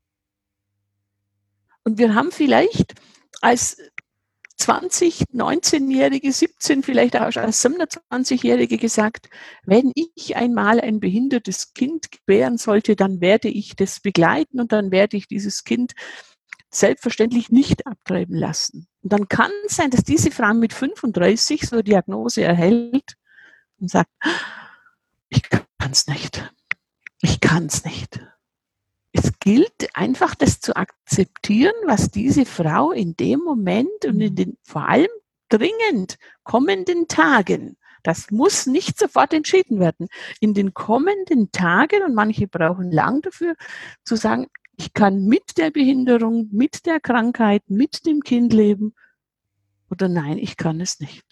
Und wir haben vielleicht als zwanzig, neunzehnjährige, siebzehn, vielleicht auch als siebenundzwanzigjährige gesagt, wenn ich einmal ein behindertes Kind gebären sollte, dann werde ich das begleiten und dann werde ich dieses Kind selbstverständlich nicht abtreiben lassen. Und dann kann es sein, dass diese Frau mit fünfunddreißig so eine Diagnose erhält und sagt, ich kann es nicht. Ich kann es nicht. Es gilt einfach, das zu akzeptieren, was diese Frau in dem Moment und in den vor allem dringend kommenden Tagen, das muss nicht sofort entschieden werden, in den kommenden Tagen, und manche brauchen lang dafür, zu sagen, ich kann mit der Behinderung, mit der Krankheit, mit dem Kind leben oder nein, ich kann es nicht.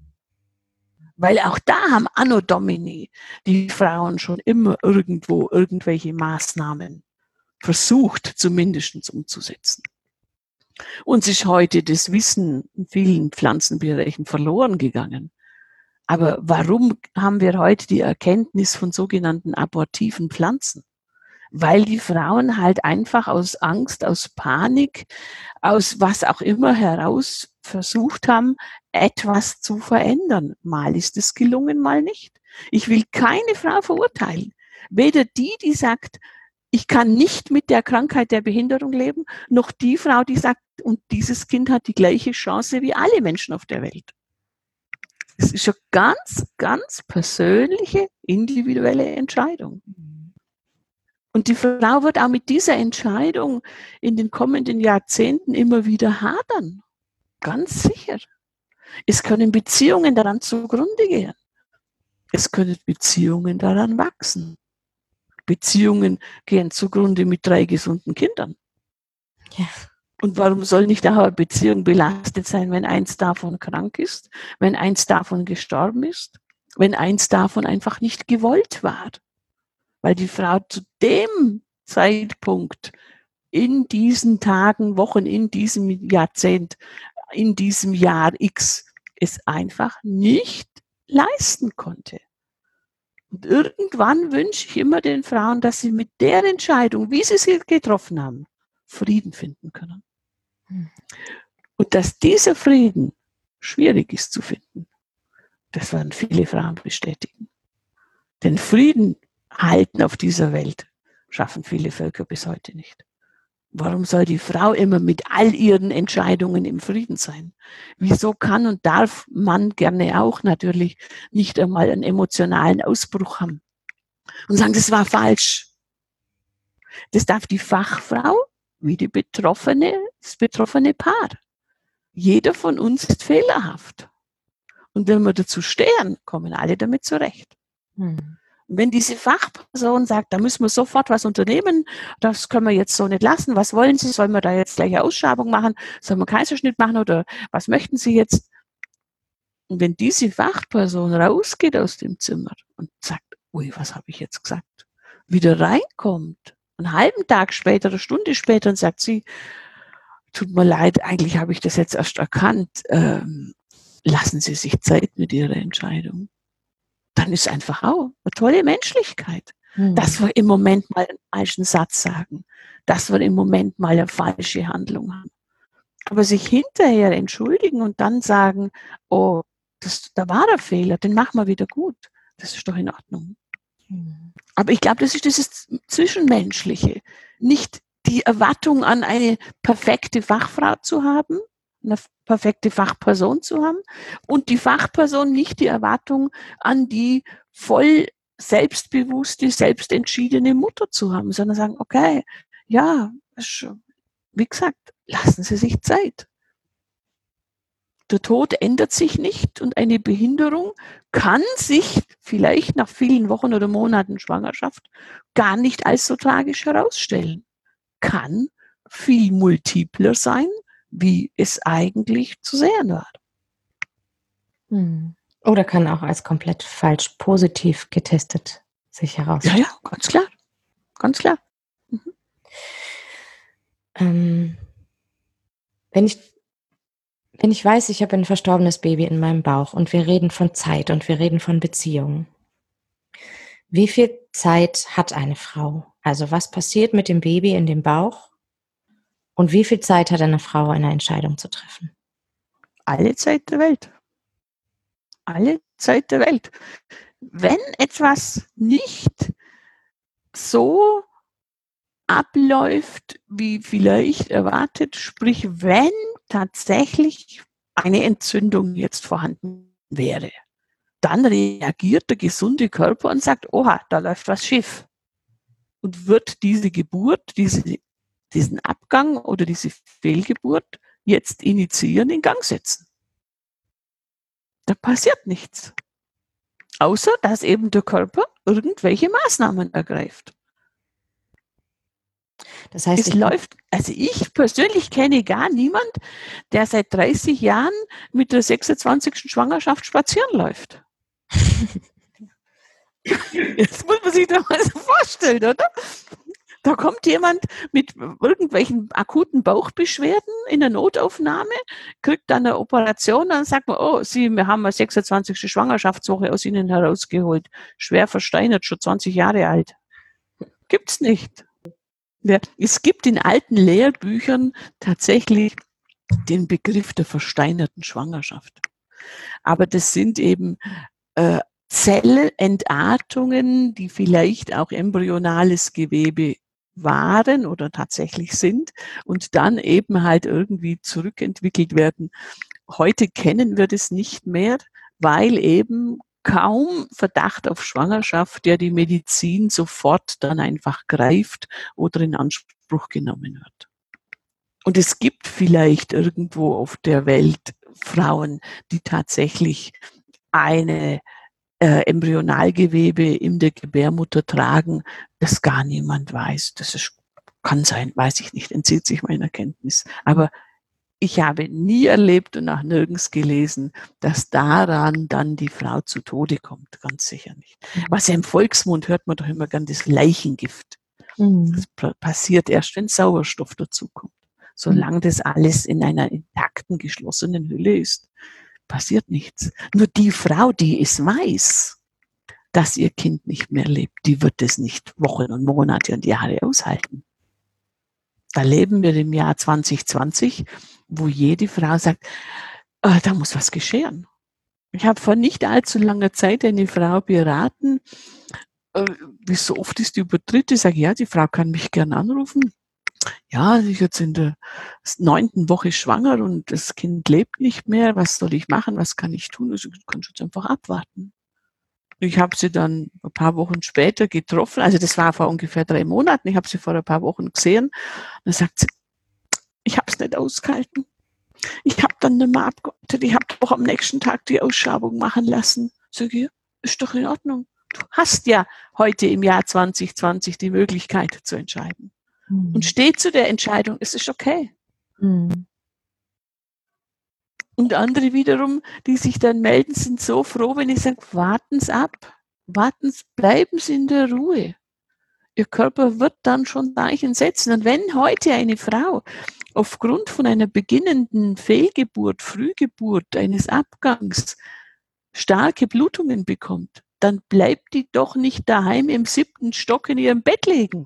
Weil auch da haben Anno Domini die Frauen schon immer irgendwo irgendwelche Maßnahmen versucht, zumindest umzusetzen. Uns ist heute das Wissen in vielen Pflanzenbereichen verloren gegangen. Aber warum haben wir heute die Erkenntnis von sogenannten abortiven Pflanzen? Weil die Frauen halt einfach aus Angst, aus Panik, aus was auch immer heraus versucht haben, etwas zu verändern. Mal ist es gelungen, mal nicht. Ich will keine Frau verurteilen. Weder die, die sagt, ich kann nicht mit der Krankheit der Behinderung leben, noch die Frau, die sagt, und dieses Kind hat die gleiche Chance wie alle Menschen auf der Welt. Es ist eine ganz, ganz persönliche, individuelle Entscheidung. Und die Frau wird auch mit dieser Entscheidung in den kommenden Jahrzehnten immer wieder hadern. Ganz sicher. Es können Beziehungen daran zugrunde gehen. Es können Beziehungen daran wachsen. Beziehungen gehen zugrunde mit drei gesunden Kindern. Ja. Und warum soll nicht auch eine Beziehung belastet sein, wenn eins davon krank ist, wenn eins davon gestorben ist, wenn eins davon einfach nicht gewollt war? Weil die Frau zu dem Zeitpunkt, in diesen Tagen, Wochen, in diesem Jahrzehnt, in diesem Jahr X, es einfach nicht leisten konnte. Und irgendwann wünsche ich immer den Frauen, dass sie mit der Entscheidung, wie sie sie getroffen haben, Frieden finden können. Und dass dieser Frieden schwierig ist zu finden, das werden viele Frauen bestätigen. Denn Frieden halten auf dieser Welt schaffen viele Völker bis heute nicht. Warum soll die Frau immer mit all ihren Entscheidungen im Frieden sein? Wieso kann und darf man gerne auch natürlich nicht einmal einen emotionalen Ausbruch haben und sagen, das war falsch? Das darf die Fachfrau wie die Betroffene, das betroffene Paar. Jeder von uns ist fehlerhaft. Und wenn wir dazu stehen, kommen alle damit zurecht. Hm. Wenn diese Fachperson sagt, da müssen wir sofort was unternehmen, das können wir jetzt so nicht lassen, was wollen Sie, sollen wir da jetzt gleich eine Ausschabung machen, sollen wir Kaiserschnitt machen oder was möchten Sie jetzt? Und wenn diese Fachperson rausgeht aus dem Zimmer und sagt, ui, was habe ich jetzt gesagt, wieder reinkommt, einen halben Tag später, eine Stunde später und sagt sie, tut mir leid, eigentlich habe ich das jetzt erst erkannt, ähm, lassen Sie sich Zeit mit Ihrer Entscheidung. Dann ist einfach auch eine tolle Menschlichkeit, hm. dass wir im Moment mal einen falschen Satz sagen, dass wir im Moment mal eine falsche Handlung haben. Aber sich hinterher entschuldigen und dann sagen, oh, das, da war der Fehler, den machen wir wieder gut. Das ist doch in Ordnung. Hm. Aber ich glaube, das ist dieses Zwischenmenschliche. Nicht die Erwartung an eine perfekte Fachfrau zu haben, eine perfekte Fachperson zu haben und die Fachperson nicht die Erwartung an die voll selbstbewusste, selbstentschiedene Mutter zu haben, sondern sagen, okay, ja, wie gesagt, lassen Sie sich Zeit. Der Tod ändert sich nicht und eine Behinderung kann sich vielleicht nach vielen Wochen oder Monaten Schwangerschaft gar nicht als so tragisch herausstellen. Kann viel multipler sein, wie es eigentlich zu sehen war. Hm. Oder kann auch als komplett falsch positiv getestet sich herausstellen. Ja, ja, ganz klar. Ganz klar. Mhm. Ähm, wenn ich Wenn ich weiß, ich habe ein verstorbenes Baby in meinem Bauch und wir reden von Zeit und wir reden von Beziehungen. Wie viel Zeit hat eine Frau? Also was passiert mit dem Baby in dem Bauch? Und wie viel Zeit hat eine Frau, eine Entscheidung zu treffen? Alle Zeit der Welt. Alle Zeit der Welt. Wenn etwas nicht so abläuft, wie vielleicht erwartet, sprich, wenn tatsächlich eine Entzündung jetzt vorhanden wäre, dann reagiert der gesunde Körper und sagt, oha, da läuft was schief. Und wird diese Geburt, diese, diesen Abgang oder diese Fehlgeburt jetzt initiieren, in Gang setzen. Da passiert nichts. Außer, dass eben der Körper irgendwelche Maßnahmen ergreift. Das heißt, es läuft, also ich persönlich kenne gar niemand, der seit dreißig Jahren mit der sechsundzwanzigsten Schwangerschaft spazieren läuft. Jetzt muss man sich das mal so vorstellen, oder? Da kommt jemand mit irgendwelchen akuten Bauchbeschwerden in der Notaufnahme, kriegt dann eine Operation, dann sagt man, oh, Sie, wir haben eine sechsundzwanzigste Schwangerschaftswoche aus Ihnen herausgeholt. Schwer versteinert, schon zwanzig Jahre alt. Gibt's nicht. Ja, es gibt in alten Lehrbüchern tatsächlich den Begriff der versteinerten Schwangerschaft. Aber das sind eben äh, Zellentartungen, die vielleicht auch embryonales Gewebe waren oder tatsächlich sind und dann eben halt irgendwie zurückentwickelt werden. Heute kennen wir das nicht mehr, weil eben kaum Verdacht auf Schwangerschaft, der die Medizin sofort dann einfach greift oder in Anspruch genommen wird. Und es gibt vielleicht irgendwo auf der Welt Frauen, die tatsächlich eine äh, Embryonalgewebe in der Gebärmutter tragen, das gar niemand weiß. Das ist, kann sein, weiß ich nicht, entzieht sich meiner Kenntnis. Aber ich habe nie erlebt und auch nirgends gelesen, dass daran dann die Frau zu Tode kommt. Ganz sicher nicht. Was ja im Volksmund hört man doch immer gern das Leichengift. Mhm. Das passiert erst, wenn Sauerstoff dazukommt. Solange das alles in einer intakten, geschlossenen Hülle ist, passiert nichts. Nur die Frau, die es weiß, dass ihr Kind nicht mehr lebt, die wird es nicht Wochen und Monate und Jahre aushalten. Da leben wir im Jahr zwanzig zwanzig, wo jede Frau sagt, oh, da muss was geschehen. Ich habe vor nicht allzu langer Zeit eine Frau beraten, äh, wie so oft ist die übertritt. Ich sage, ja, die Frau kann mich gern anrufen. Ja, ich jetzt in der neunten Woche schwanger und das Kind lebt nicht mehr. Was soll ich machen? Was kann ich tun? Also, ich kann jetzt einfach abwarten. Ich habe sie dann ein paar Wochen später getroffen. Also das war vor ungefähr drei Monaten. Ich habe sie vor ein paar Wochen gesehen. Dann sagt sie, ich habe es nicht ausgehalten. Ich habe dann nicht mehr abgewartet. Ich habe doch am nächsten Tag die Ausschabung machen lassen. Sag ich, ist doch in Ordnung. Du hast ja heute im Jahr zwanzig zwanzig die Möglichkeit zu entscheiden. Mhm. Und steh zu der Entscheidung, es ist okay. Mhm. Und andere wiederum, die sich dann melden, sind so froh, wenn ich sage, warten Sie ab, warten Sie, bleiben Sie in der Ruhe. Ihr Körper wird dann schon Zeichen setzen. Und wenn heute eine Frau aufgrund von einer beginnenden Fehlgeburt, Frühgeburt, eines Abgangs starke Blutungen bekommt, dann bleibt die doch nicht daheim im siebten Stock in ihrem Bett liegen.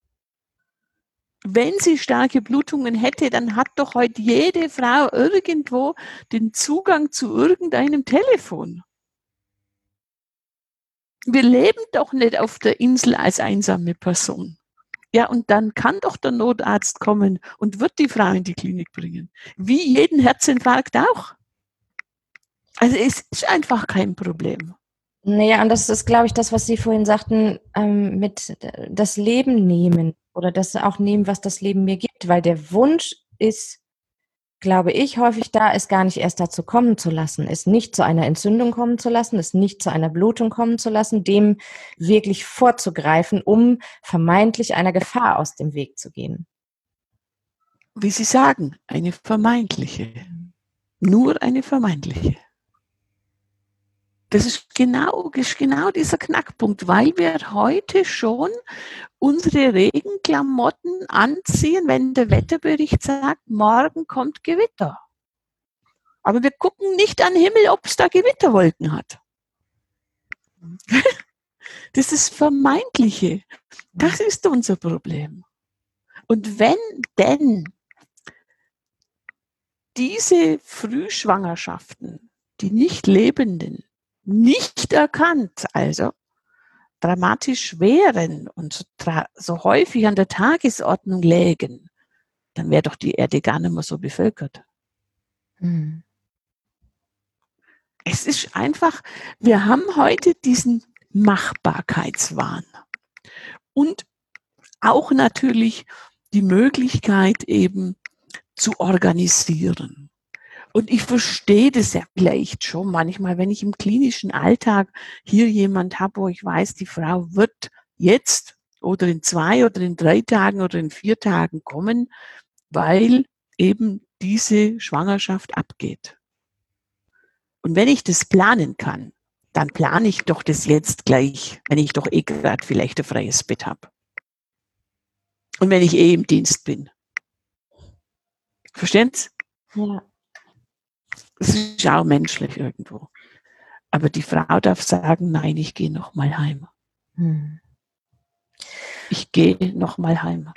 Wenn sie starke Blutungen hätte, dann hat doch heute jede Frau irgendwo den Zugang zu irgendeinem Telefon. Wir leben doch nicht auf der Insel als einsame Person. Ja, und dann kann doch der Notarzt kommen und wird die Frau in die Klinik bringen. Wie jeden Herzinfarkt auch. Also es ist einfach kein Problem. Naja, und das ist, glaube ich, das, was Sie vorhin sagten, ähm, mit das Leben nehmen oder das auch nehmen, was das Leben mir gibt. Weil der Wunsch ist, glaube ich, häufig da, es gar nicht erst dazu kommen zu lassen, es nicht zu einer Entzündung kommen zu lassen, es nicht zu einer Blutung kommen zu lassen, dem wirklich vorzugreifen, um vermeintlich einer Gefahr aus dem Weg zu gehen. Wie Sie sagen, eine vermeintliche. Nur eine vermeintliche. Das ist genau, ist genau dieser Knackpunkt, weil wir heute schon unsere Regenklamotten anziehen, wenn der Wetterbericht sagt, morgen kommt Gewitter. Aber wir gucken nicht an den Himmel, ob es da Gewitterwolken hat. Das ist Vermeintliche. Das ist unser Problem. Und wenn denn diese Frühschwangerschaften, die nicht Lebenden, nicht erkannt, also dramatisch wären und so, so häufig an der Tagesordnung lägen, dann wäre doch die Erde gar nicht mehr so bevölkert. Hm. Es ist einfach, wir haben heute diesen Machbarkeitswahn und auch natürlich die Möglichkeit eben zu organisieren. Und ich verstehe das ja vielleicht schon manchmal, wenn ich im klinischen Alltag hier jemand habe, wo ich weiß, die Frau wird jetzt oder in zwei oder in drei Tagen oder in vier Tagen kommen, weil eben diese Schwangerschaft abgeht. Und wenn ich das planen kann, dann plane ich doch das jetzt gleich, wenn ich doch eh gerade vielleicht ein freies Bett habe. Und wenn ich eh im Dienst bin. Verstehen Sie? Ja. Das ist auch menschlich irgendwo. Aber die Frau darf sagen, nein, ich gehe noch mal heim. Hm. Ich gehe noch mal heim.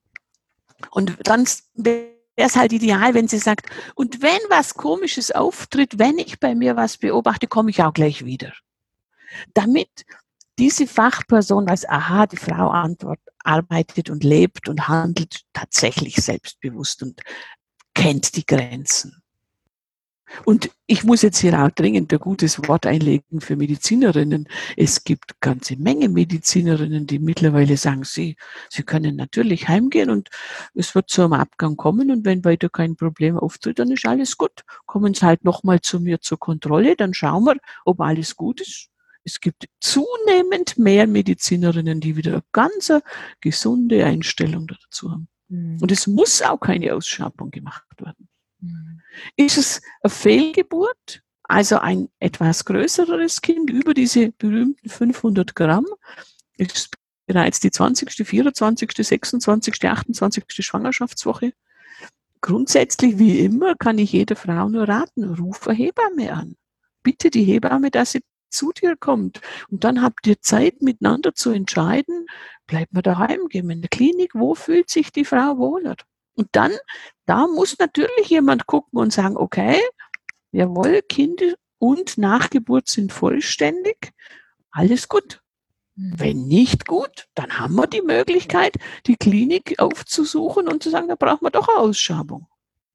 Und dann wäre es halt ideal, wenn sie sagt, und wenn was Komisches auftritt, wenn ich bei mir was beobachte, komme ich auch gleich wieder. Damit diese Fachperson weiß, aha, die Frau antwort, arbeitet und lebt und handelt tatsächlich selbstbewusst und kennt die Grenzen. Und ich muss jetzt hier auch dringend ein gutes Wort einlegen für Medizinerinnen. Es gibt eine ganze Menge Medizinerinnen, die mittlerweile sagen, sie, sie können natürlich heimgehen und es wird zu einem Abgang kommen und wenn weiter kein Problem auftritt, dann ist alles gut. Kommen Sie halt nochmal zu mir zur Kontrolle, dann schauen wir, ob alles gut ist. Es gibt zunehmend mehr Medizinerinnen, die wieder eine ganz gesunde Einstellung dazu haben. Mhm. Und es muss auch keine Ausschabung gemacht werden. Mhm. Ist es eine Fehlgeburt, also ein etwas größeres Kind, über diese berühmten fünfhundert Gramm, ist bereits die zwanzigste, vierundzwanzigste, sechsundzwanzigste, achtundzwanzigste Schwangerschaftswoche. Grundsätzlich, wie immer, kann ich jeder Frau nur raten, ruf eine Hebamme an. Bitte die Hebamme, dass sie zu dir kommt. Und dann habt ihr Zeit, miteinander zu entscheiden, bleibt man daheim, gehen wir in die Klinik, wo fühlt sich die Frau wohler? Und dann, da muss natürlich jemand gucken und sagen, okay, jawohl, Kind und Nachgeburt sind vollständig, alles gut. Wenn nicht gut, dann haben wir die Möglichkeit, die Klinik aufzusuchen und zu sagen, da brauchen wir doch eine Ausschabung.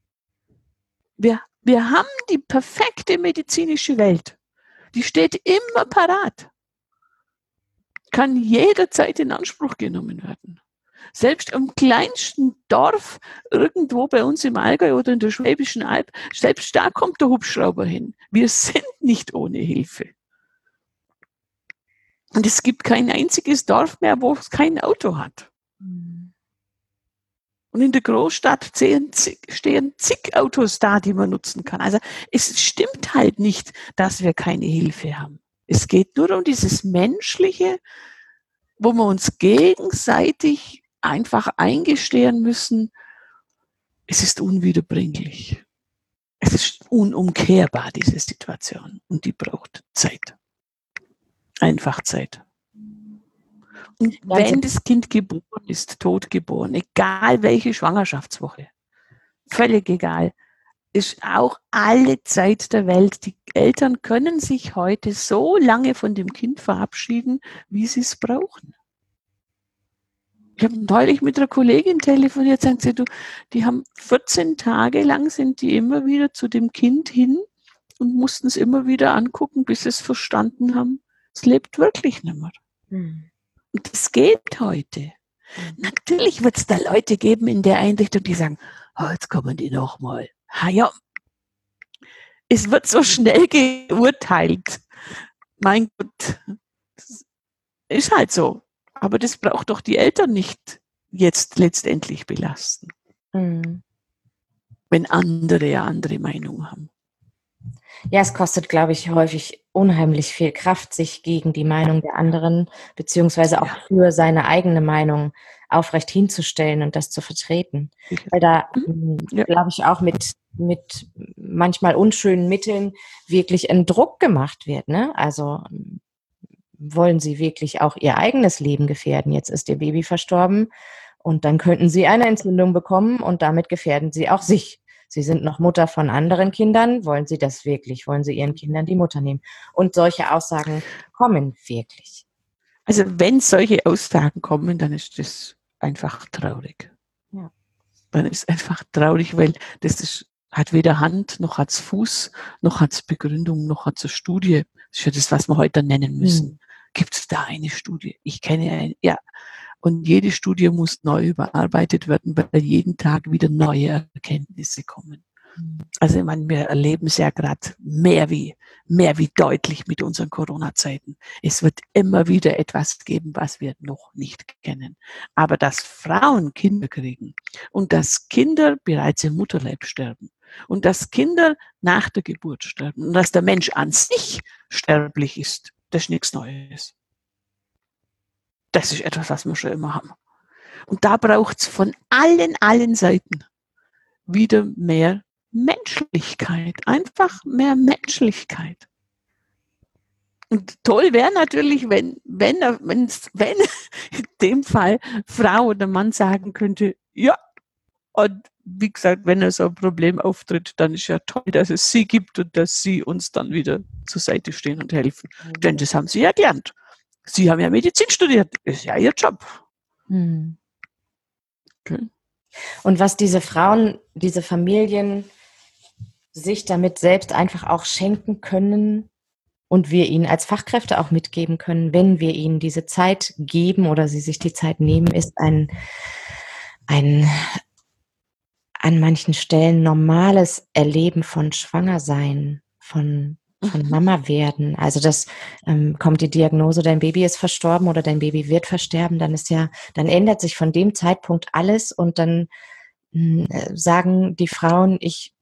Wir, wir haben die perfekte medizinische Welt. Die steht immer parat. Kann jederzeit in Anspruch genommen werden. Selbst im kleinsten Dorf, irgendwo bei uns im Allgäu oder in der Schwäbischen Alb, selbst da kommt der Hubschrauber hin. Wir sind nicht ohne Hilfe. Und es gibt kein einziges Dorf mehr, wo es kein Auto hat. Und in der Großstadt stehen zig, stehen zig Autos da, die man nutzen kann. Also es stimmt halt nicht, dass wir keine Hilfe haben. Es geht nur um dieses Menschliche, wo wir uns gegenseitig einfach eingestehen müssen, es ist unwiederbringlich. Es ist unumkehrbar, diese Situation. Und die braucht Zeit. Einfach Zeit. Und wenn das Kind geboren ist, totgeboren, egal welche Schwangerschaftswoche, völlig egal, ist auch alle Zeit der Welt. Die Eltern können sich heute so lange von dem Kind verabschieden, wie sie es brauchen. Ich habe neulich mit einer Kollegin telefoniert, sagt sie, du, die haben vierzehn Tage lang sind die immer wieder zu dem Kind hin und mussten es immer wieder angucken, bis sie es verstanden haben. Es lebt wirklich nicht mehr. Mhm. Und das geht heute. Mhm. Natürlich wird es da Leute geben in der Einrichtung, die sagen, oh, jetzt kommen die nochmal. Ha ja, es wird so schnell geurteilt. Mein Gott, das ist halt so. Aber das braucht doch die Eltern nicht jetzt letztendlich belasten. Mhm. Wenn andere ja andere Meinung haben. Ja, es kostet, glaube ich, häufig unheimlich viel Kraft, sich gegen die Meinung der anderen, beziehungsweise auch ja. für seine eigene Meinung aufrecht hinzustellen und das zu vertreten. Weil da, mhm. ja. glaube ich, auch mit, mit manchmal unschönen Mitteln wirklich ein Druck gemacht wird, ne? Also, wollen Sie wirklich auch Ihr eigenes Leben gefährden? Jetzt ist Ihr Baby verstorben und dann könnten Sie eine Entzündung bekommen und damit gefährden Sie auch sich. Sie sind noch Mutter von anderen Kindern. Wollen Sie das wirklich? Wollen Sie Ihren Kindern die Mutter nehmen? Und solche Aussagen kommen wirklich. Also wenn solche Aussagen kommen, dann ist das einfach traurig. Ja. Dann ist es einfach traurig, weil das ist, hat weder Hand, noch hat es Fuß, noch hat es Begründung, noch hat es eine Studie. Das ist ja das, was wir heute nennen müssen. Hm. Gibt es da eine Studie? Ich kenne eine, ja. Und jede Studie muss neu überarbeitet werden, weil jeden Tag wieder neue Erkenntnisse kommen. Also ich meine, wir erleben es ja gerade mehr wie, mehr wie deutlich mit unseren Corona-Zeiten. Es wird immer wieder etwas geben, was wir noch nicht kennen. Aber dass Frauen Kinder kriegen und dass Kinder bereits im Mutterleib sterben und dass Kinder nach der Geburt sterben und dass der Mensch an sich sterblich ist, das ist nichts Neues. Das ist etwas, was wir schon immer haben. Und da braucht es von allen, allen Seiten wieder mehr Menschlichkeit. Einfach mehr Menschlichkeit. Und toll wäre natürlich, wenn, wenn, wenn, wenn in dem Fall Frau oder Mann sagen könnte, ja, und wie gesagt, wenn er so ein Problem auftritt, dann ist ja toll, dass es sie gibt und dass sie uns dann wieder zur Seite stehen und helfen. Mhm. Denn das haben sie ja gelernt. Sie haben ja Medizin studiert, ist ja ihr Job. Mhm. Okay. Und was diese Frauen, diese Familien sich damit selbst einfach auch schenken können und wir ihnen als Fachkräfte auch mitgeben können, wenn wir ihnen diese Zeit geben oder sie sich die Zeit nehmen, ist ein, ein an manchen Stellen normales Erleben von Schwangersein, von, von Mama werden. Also das ähm, kommt die Diagnose, dein Baby ist verstorben oder dein Baby wird versterben, dann ist ja, dann ändert sich von dem Zeitpunkt alles und dann mh, sagen die Frauen, ich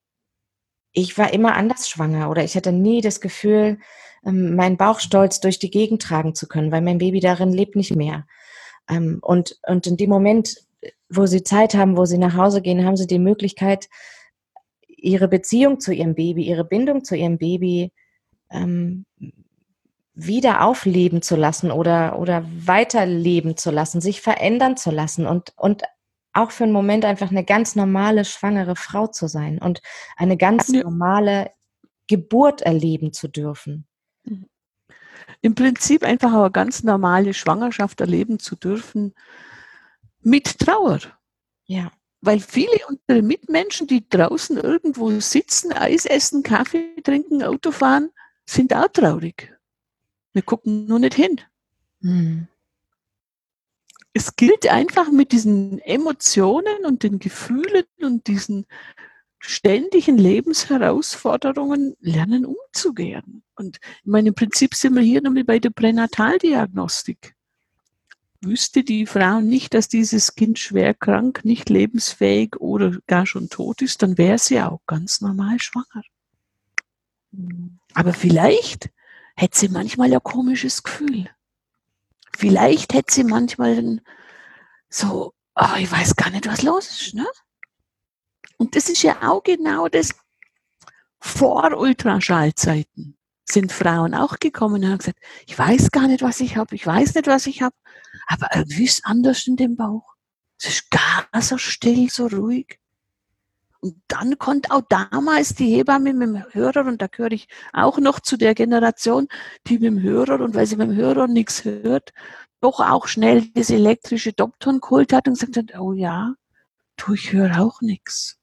Ich war immer anders schwanger oder ich hatte nie das Gefühl, meinen Bauchstolz durch die Gegend tragen zu können, weil mein Baby darin lebt nicht mehr. Und, und in dem Moment, wo sie Zeit haben, wo sie nach Hause gehen, haben sie die Möglichkeit, ihre Beziehung zu ihrem Baby, ihre Bindung zu ihrem Baby ähm, wieder aufleben zu lassen oder, oder weiterleben zu lassen, sich verändern zu lassen und, und auch für einen Moment einfach eine ganz normale, schwangere Frau zu sein und eine ganz ja. normale Geburt erleben zu dürfen. Im Prinzip einfach eine ganz normale Schwangerschaft erleben zu dürfen mit Trauer. Ja. Weil viele unserer Mitmenschen, die draußen irgendwo sitzen, Eis essen, Kaffee trinken, Auto fahren, sind auch traurig. Wir gucken nur nicht hin. Hm. Es gilt einfach mit diesen Emotionen und den Gefühlen und diesen ständigen Lebensherausforderungen lernen umzugehen. Und ich meine, im Prinzip sind wir hier nochmal bei der Pränataldiagnostik. Wüsste die Frau nicht, dass dieses Kind schwer krank, nicht lebensfähig oder gar schon tot ist, dann wäre sie auch ganz normal schwanger. Aber vielleicht hätte sie manchmal ein komisches Gefühl. Vielleicht hätte sie manchmal so, oh, ich weiß gar nicht, was los ist, ne? Und das ist ja auch genau das, vor Ultraschallzeiten sind Frauen auch gekommen und haben gesagt, ich weiß gar nicht, was ich habe, ich weiß nicht, was ich habe, aber irgendwie ist es anders in dem Bauch. Es ist gar so still, so ruhig. Und dann konnte auch damals die Hebamme mit dem Hörer, und da gehöre ich auch noch zu der Generation, die mit dem Hörer, und weil sie mit dem Hörer nichts hört, doch auch schnell das elektrische Dopton geholt hat und gesagt hat, oh ja, du, ich höre auch nichts.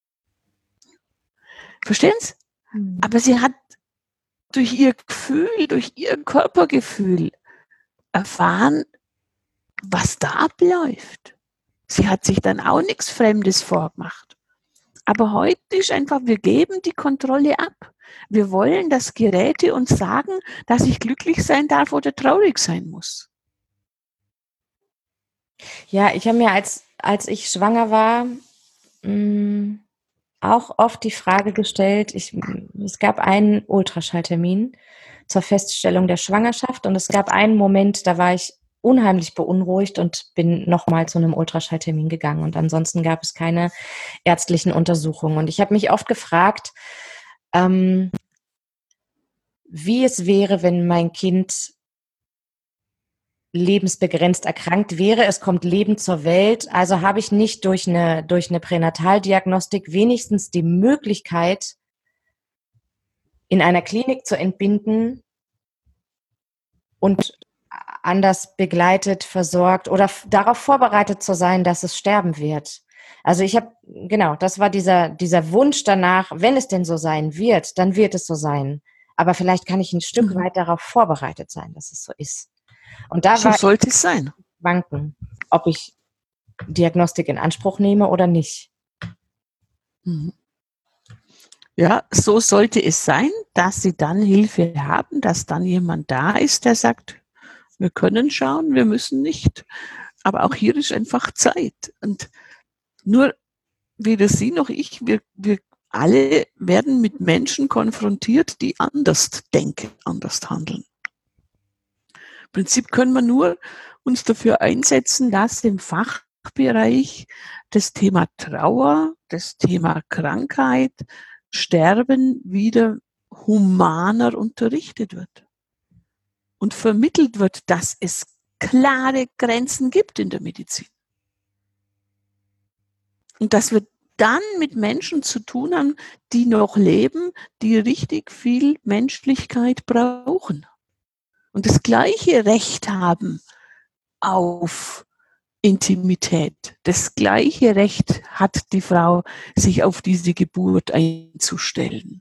Verstehen Sie? Mhm. Aber sie hat durch ihr Gefühl, durch ihr Körpergefühl erfahren, was da abläuft. Sie hat sich dann auch nichts Fremdes vorgemacht. Aber heute ist einfach, wir geben die Kontrolle ab. Wir wollen, dass Geräte uns sagen, dass ich glücklich sein darf oder traurig sein muss. Ja, ich habe mir, als, als ich schwanger war, mh, auch oft die Frage gestellt, ich, es gab einen Ultraschalltermin zur Feststellung der Schwangerschaft und es gab einen Moment, da war ich unheimlich beunruhigt und bin nochmal zu einem Ultraschalltermin gegangen. Und ansonsten gab es keine ärztlichen Untersuchungen. Und ich habe mich oft gefragt, ähm, wie es wäre, wenn mein Kind lebensbegrenzt erkrankt wäre. Es kommt lebend zur Welt. Also habe ich nicht durch eine, durch eine Pränataldiagnostik wenigstens die Möglichkeit, in einer Klinik zu entbinden und anders begleitet, versorgt oder f- darauf vorbereitet zu sein, dass es sterben wird. Also ich habe, genau, das war dieser, dieser Wunsch danach, wenn es denn so sein wird, dann wird es so sein. Aber vielleicht kann ich ein Stück Mhm. weit darauf vorbereitet sein, dass es so ist. Und da So war sollte es sein. ich wanken, ob ich Diagnostik in Anspruch nehme oder nicht. Mhm. Ja, so sollte es sein, dass sie dann Hilfe haben, dass dann jemand da ist, der sagt, wir können schauen, wir müssen nicht. Aber auch hier ist einfach Zeit. Und nur weder Sie noch ich, wir, wir alle werden mit Menschen konfrontiert, die anders denken, anders handeln. Im Prinzip können wir nur uns dafür einsetzen, dass im Fachbereich das Thema Trauer, das Thema Krankheit, Sterben wieder humaner unterrichtet wird und vermittelt wird, dass es klare Grenzen gibt in der Medizin. Und dass wir dann mit Menschen zu tun haben, die noch leben, die richtig viel Menschlichkeit brauchen und das gleiche Recht haben auf Intimität. Das gleiche Recht hat die Frau, sich auf diese Geburt einzustellen.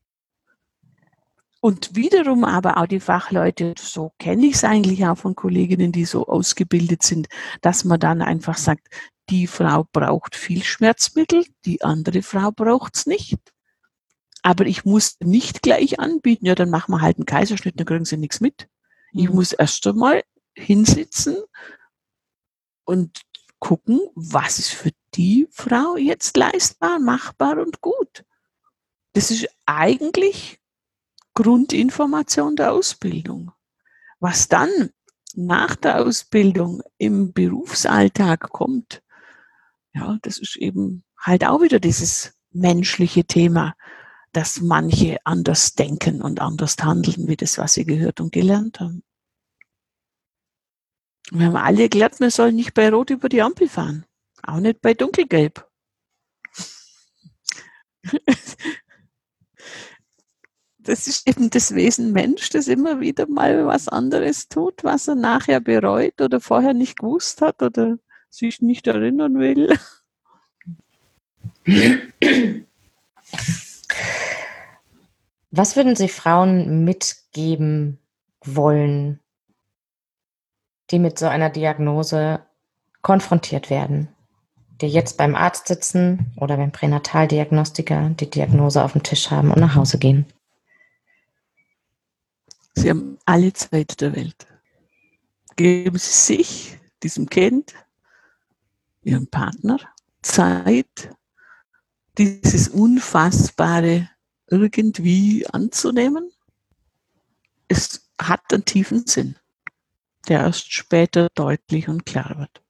Und wiederum aber auch die Fachleute, so kenne ich es eigentlich auch von Kolleginnen, die so ausgebildet sind, dass man dann einfach sagt, die Frau braucht viel Schmerzmittel, die andere Frau braucht es nicht. Aber ich muss nicht gleich anbieten, ja, dann machen wir halt einen Kaiserschnitt, dann kriegen sie nichts mit. Ich Mhm. muss erst einmal hinsitzen und gucken, was ist für die Frau jetzt leistbar, machbar und gut. Das ist eigentlich Grundinformation der Ausbildung. Was dann nach der Ausbildung im Berufsalltag kommt, ja, das ist eben halt auch wieder dieses menschliche Thema, dass manche anders denken und anders handeln, wie das, was sie gehört und gelernt haben. Wir haben alle gelernt, man soll nicht bei Rot über die Ampel fahren. Auch nicht bei Dunkelgelb. Das ist eben das Wesen Mensch, das immer wieder mal was anderes tut, was er nachher bereut oder vorher nicht gewusst hat oder sich nicht erinnern will. Was würden Sie Frauen mitgeben wollen, die mit so einer Diagnose konfrontiert werden, die jetzt beim Arzt sitzen oder beim Pränataldiagnostiker die Diagnose auf dem Tisch haben und nach Hause gehen? Sie haben alle Zeit der Welt. Geben Sie sich, diesem Kind, Ihrem Partner, Zeit, dieses Unfassbare irgendwie anzunehmen. Es hat einen tiefen Sinn, der erst später deutlich und klar wird.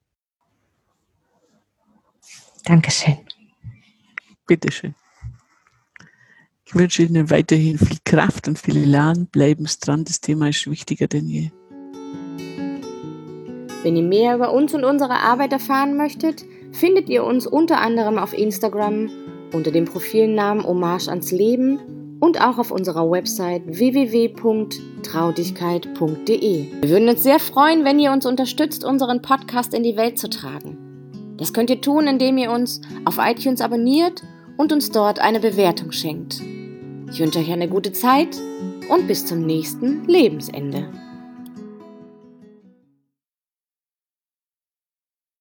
Dankeschön. Bitteschön. Ich wünsche Ihnen weiterhin viel Kraft und viel Elan. Bleiben Sie dran, das Thema ist wichtiger denn je. Wenn ihr mehr über uns und unsere Arbeit erfahren möchtet, findet ihr uns unter anderem auf Instagram unter dem Profilnamen Hommage ans Leben und auch auf unserer Website w w w punkt traudigkeit punkt d e. Wir würden uns sehr freuen, wenn ihr uns unterstützt, unseren Podcast in die Welt zu tragen. Das könnt ihr tun, indem ihr uns auf iTunes abonniert und uns dort eine Bewertung schenkt. Ich wünsche euch eine gute Zeit und bis zum nächsten Lebensende.